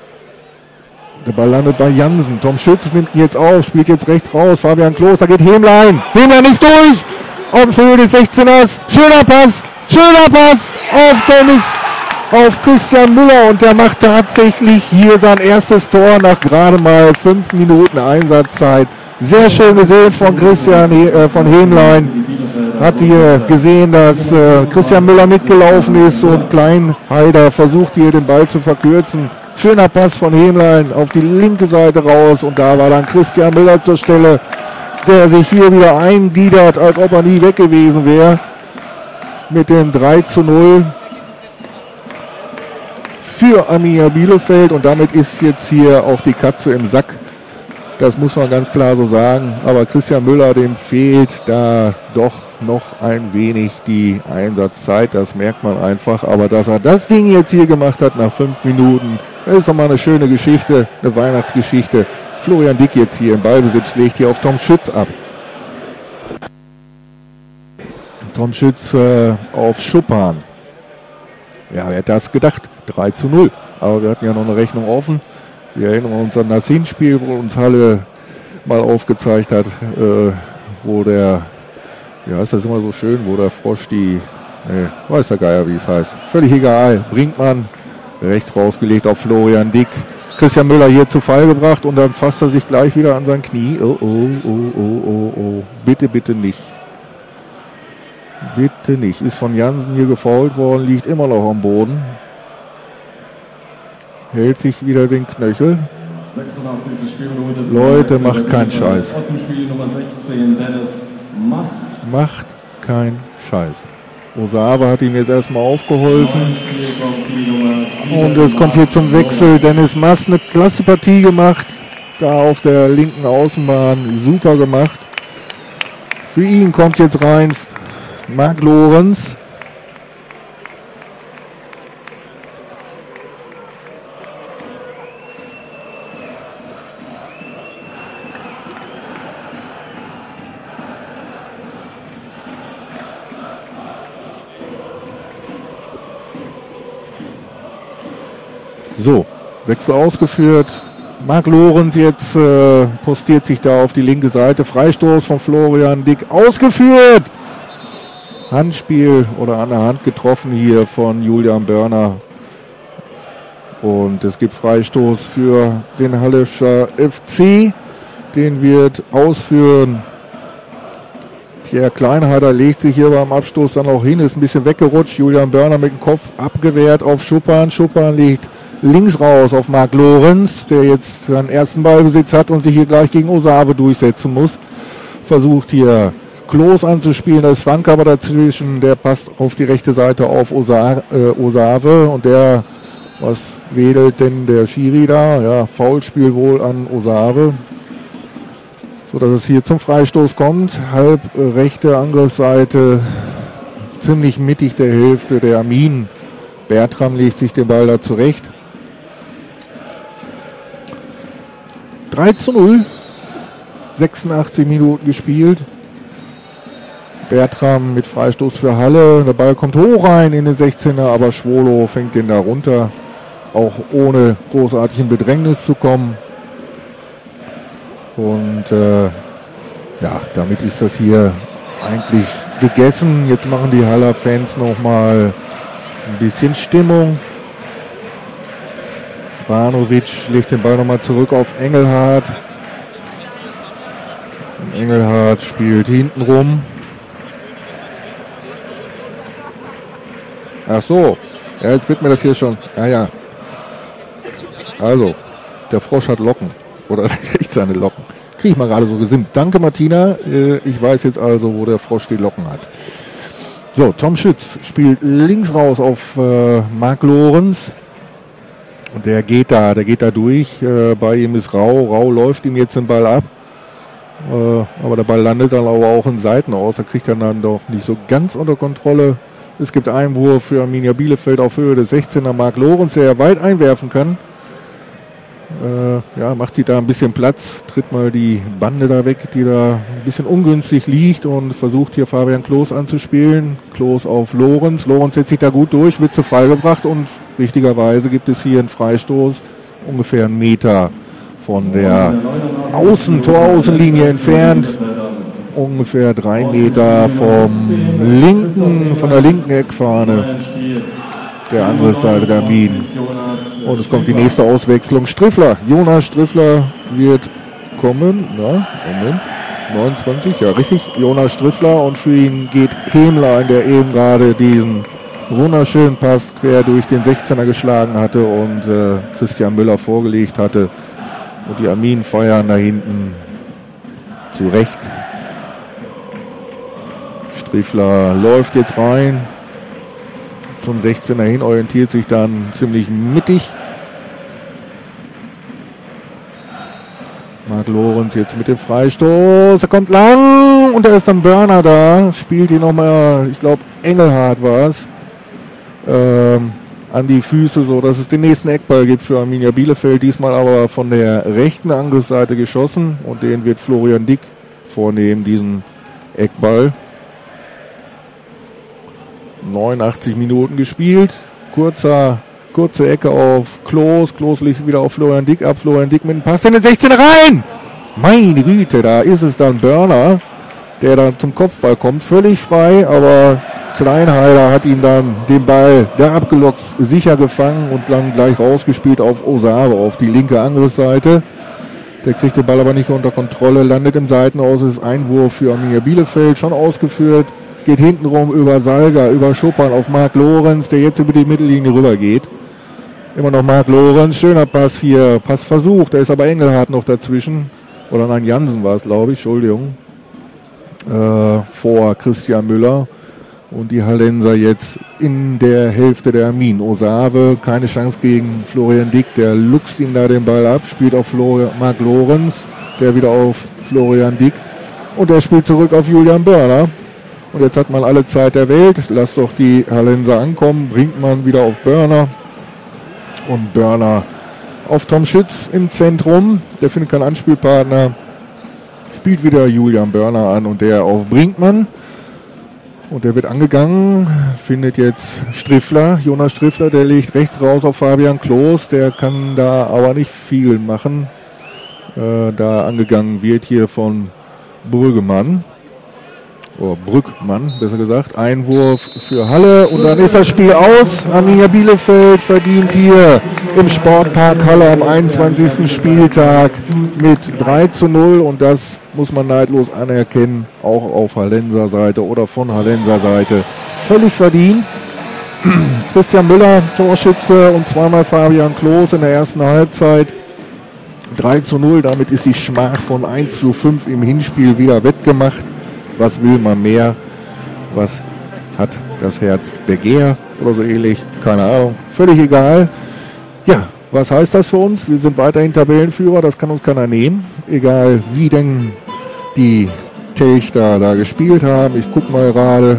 Der Ball landet bei Jansen. Tom Schütz nimmt ihn jetzt auf, spielt jetzt rechts raus. Fabian Klos, da geht Hemlein. Hemlein ist durch. Auf Höhe des sechzehners. Schöner Pass. Schöner Pass auf Dennis, auf Christian Müller. Und der macht tatsächlich hier sein erstes Tor nach gerade mal fünf Minuten Einsatzzeit. Sehr schön gesehen von Christian, äh, von Hemlein. Hat hier gesehen, dass äh, Christian Müller mitgelaufen ist und Kleinhalder versucht hier den Ball zu verkürzen. Schöner Pass von Hemlein auf die linke Seite raus und da war dann Christian Müller zur Stelle, der sich hier wieder eingliedert, als ob er nie weg gewesen wäre. Mit dem drei zu null für Arminia Bielefeld und damit ist jetzt hier auch die Katze im Sack. Das muss man ganz klar so sagen. Aber Christian Müller, dem fehlt da doch noch ein wenig die Einsatzzeit, das merkt man einfach. Aber dass er das Ding jetzt hier gemacht hat nach fünf Minuten, das ist doch mal eine schöne Geschichte, eine Weihnachtsgeschichte. Florian Dick jetzt hier im Ballbesitz, legt hier auf Tom Schütz ab. Tom Schütz äh, auf Schuppan. Ja, wer hat das gedacht? drei zu null. Aber wir hatten ja noch eine Rechnung offen. Wir erinnern uns an das Hinspiel, wo uns Halle mal aufgezeigt hat, äh, wo der, ja, ist das immer so schön, wo der Frosch die, ne, weiß der Geier, wie es heißt. Völlig egal. Brinkmann rechts rausgelegt auf Florian Dick. Christian Müller hier zu Fall gebracht und dann fasst er sich gleich wieder an sein Knie. Oh, oh, oh, oh, oh, oh. Bitte, bitte nicht. Bitte nicht. Ist von Jansen hier gefoult worden, liegt immer noch am Boden. Hält sich wieder den Knöchel. sechsundachtzigste Spielminute. Leute, macht keinen Scheiß. Aus dem Spiel Nummer sechzehn, Dennis Mast. Macht keinen Scheiß. Osabe hat ihm jetzt erstmal aufgeholfen. Und es kommt hier zum Wechsel. Dennis Mast, eine klasse Partie gemacht. Da auf der linken Außenbahn. Super gemacht. Für ihn kommt jetzt rein Marc Lorenz. So, Wechsel ausgeführt. Marc Lorenz jetzt äh, postiert sich da auf die linke Seite. Freistoß von Florian Dick ausgeführt. Handspiel oder an der Hand getroffen hier von Julian Börner. Und es gibt Freistoß für den Hallischer F C. Den wird ausführen Pierre Kleinharder, legt sich hier beim Abstoß dann auch hin, ist ein bisschen weggerutscht. Julian Börner mit dem Kopf abgewehrt auf Schuppan. Schuppan legt links raus auf Marc Lorenz, der jetzt seinen ersten Ballbesitz hat und sich hier gleich gegen Osabe durchsetzen muss. Versucht hier Klos anzuspielen, da ist Frank aber dazwischen, der passt auf die rechte Seite auf Osa, äh, Osave und der, was wedelt denn der Schiri da? Ja, Foulspiel wohl an Osave, so dass es hier zum Freistoß kommt. Halb äh, rechte Angriffsseite, ziemlich mittig der Hälfte der Armin. Bertram legt sich den Ball da zurecht. drei zu null, sechsundachtzig Minuten gespielt. Bertram mit Freistoß für Halle. Der Ball kommt hoch rein in den sechzehner, aber Schwolo fängt den da runter, auch ohne großartig in Bedrängnis zu kommen. Und äh, ja, damit ist das hier eigentlich gegessen. Jetzt machen die Haller Fans nochmal ein bisschen Stimmung. Banovic legt den Ball nochmal zurück auf Engelhardt. Und Engelhardt spielt hinten rum. Ach so, ja, jetzt wird mir das hier schon. Ah ja. Also, der Frosch hat Locken. Oder kriegt seine Locken. Kriege ich mal gerade so gesimmt. Danke, Martina. Ich weiß jetzt also, wo der Frosch die Locken hat. So, Tom Schütz spielt links raus auf äh, Marc Lorenz. Und der geht da, der geht da durch. Äh, bei ihm ist Rau. Rau läuft ihm jetzt den Ball ab. Äh, aber der Ball landet dann aber auch in Seiten aus. Da kriegt er dann doch nicht so ganz unter Kontrolle. Es gibt Einwurf für Arminia Bielefeld auf Höhe des sechzehner. Marc Lorenz, der weit einwerfen kann. Äh, ja, macht sich da ein bisschen Platz, tritt mal die Bande da weg, die da ein bisschen ungünstig liegt und versucht hier Fabian Klos anzuspielen. Klos auf Lorenz. Lorenz setzt sich da gut durch, wird zu Fall gebracht und richtigerweise gibt es hier einen Freistoß, ungefähr einen Meter von der Außen, Toraußenlinie entfernt. Ungefähr drei Meter vom linken, von der linken Eckfahne der andere Seite der Minen. Und es kommt die nächste Auswechslung. Striffler, Jonas Striffler wird kommen. Na, Moment, neunundzwanzig, ja richtig. Jonas Striffler und für ihn geht Hemlein, der eben gerade diesen wunderschönen Pass quer durch den sechzehner geschlagen hatte und äh, Christian Müller vorgelegt hatte. Und die Arminen feuern da hinten zurecht. Striffler läuft jetzt rein zum sechzehner hin, orientiert sich dann ziemlich mittig. Marc Lorenz jetzt mit dem Freistoß. Er kommt lang und und da ist dann Börner da, spielt ihn nochmal, ich glaube Engelhardt war es, ähm, an die Füße, so dass es den nächsten Eckball gibt für Arminia Bielefeld, diesmal aber von der rechten Angriffsseite geschossen und den wird Florian Dick vornehmen, diesen Eckball. neunundachtzig Minuten gespielt, kurzer, kurze Ecke auf Klos, Klos legt wieder auf Florian Dick ab, Florian Dick mit dem Pass in den sechzehner rein! Meine Güte, da ist es dann Börner, der dann zum Kopfball kommt, völlig frei, aber Kleinheider hat ihn dann den Ball, der abgelockt, sicher gefangen und dann gleich rausgespielt auf Osave, auf die linke Angriffsseite. Der kriegt den Ball aber nicht unter Kontrolle, landet im Seitenaus, ist Einwurf für Arminia Bielefeld, schon ausgeführt, geht hintenrum über Salga, über Schuppan auf Marc Lorenz, der jetzt über die Mittellinie rüber geht. Immer noch Marc Lorenz, schöner Pass hier, Pass versucht, da ist aber Engelhardt noch dazwischen. Oder nein, Jansen war es, glaube ich, Entschuldigung. Äh, vor Christian Müller. Und die Hallenser jetzt in der Hälfte der Armin. Osave, keine Chance gegen Florian Dick, der luchst ihm da den Ball ab, spielt auf Florian, Marc Lorenz, der wieder auf Florian Dick. Und der spielt zurück auf Julian Börner. Und jetzt hat man alle Zeit der Welt. Lasst doch die Hallenser ankommen. Bringt man wieder auf Börner. Und Börner auf Tom Schütz im Zentrum. Der findet keinen Anspielpartner. Spielt wieder Julian Börner an und der auf Brinkmann. Und der wird angegangen. Findet jetzt Striffler. Jonas Striffler, der legt rechts raus auf Fabian Klos. Der kann da aber nicht viel machen. Äh, da angegangen wird hier von Brüggemann. Oder Brückmann, besser gesagt. Einwurf für Halle und dann ist das Spiel aus. Arminia Bielefeld verdient hier im Sportpark Halle am einundzwanzigsten Spieltag mit drei zu null und das muss man neidlos anerkennen, auch auf Hallenser Seite oder von Hallenser Seite. Völlig verdient. Christian Müller, Torschütze und zweimal Fabian Klos in der ersten Halbzeit. drei zu null, damit ist die Schmach von eins zu fünf im Hinspiel wieder wettgemacht. Was will man mehr? Was hat das Herz Begehr oder so ähnlich? Keine Ahnung. Völlig egal. Ja, was heißt das für uns? Wir sind weiterhin Tabellenführer, das kann uns keiner nehmen. Egal wie denn die Telchter da gespielt haben. Ich gucke mal gerade,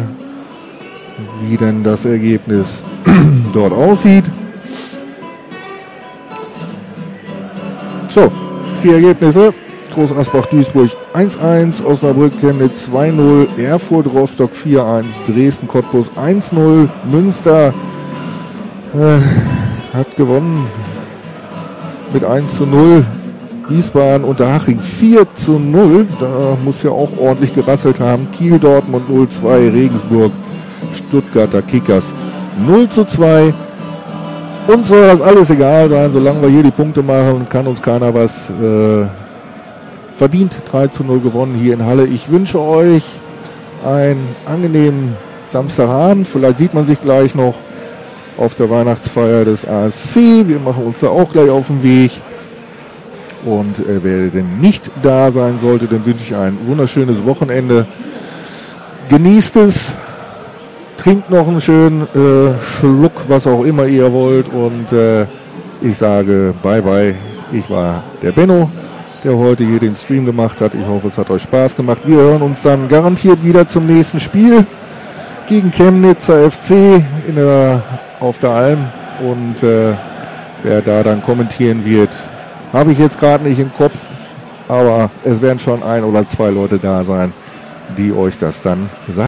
wie denn das Ergebnis dort aussieht. So, die Ergebnisse. Groß Asbach-Duisburg eins eins, Osnabrück-Chemnitz zwei null, Erfurt-Rostock vier eins, Dresden-Cottbus eins null, Münster äh, hat gewonnen mit eins zu null, Wiesbaden und Unterhaching vier zu null, da muss ja auch ordentlich gerasselt haben, Kiel-Dortmund null zwei, Regensburg, Stuttgarter Kickers null zu zwei. Uns soll das alles egal sein, solange wir hier die Punkte machen, kann uns keiner was äh, verdient. Drei zu null gewonnen hier in Halle. Ich wünsche euch einen angenehmen Samstagabend. Vielleicht sieht man sich gleich noch auf der Weihnachtsfeier des A S C. Wir machen uns da auch gleich auf den Weg. Und äh, wer denn nicht da sein sollte, dann wünsche ich ein wunderschönes Wochenende. Genießt es. Trinkt noch einen schönen äh, Schluck, was auch immer ihr wollt. Und äh, ich sage bye bye. Ich war der Benno, der heute hier den Stream gemacht hat. Ich hoffe, es hat euch Spaß gemacht. Wir hören uns dann garantiert wieder zum nächsten Spiel gegen Chemnitzer F C in der, auf der Alm. Und äh, wer da dann kommentieren wird, habe ich jetzt gerade nicht im Kopf. Aber es werden schon ein oder zwei Leute da sein, die euch das dann sagen.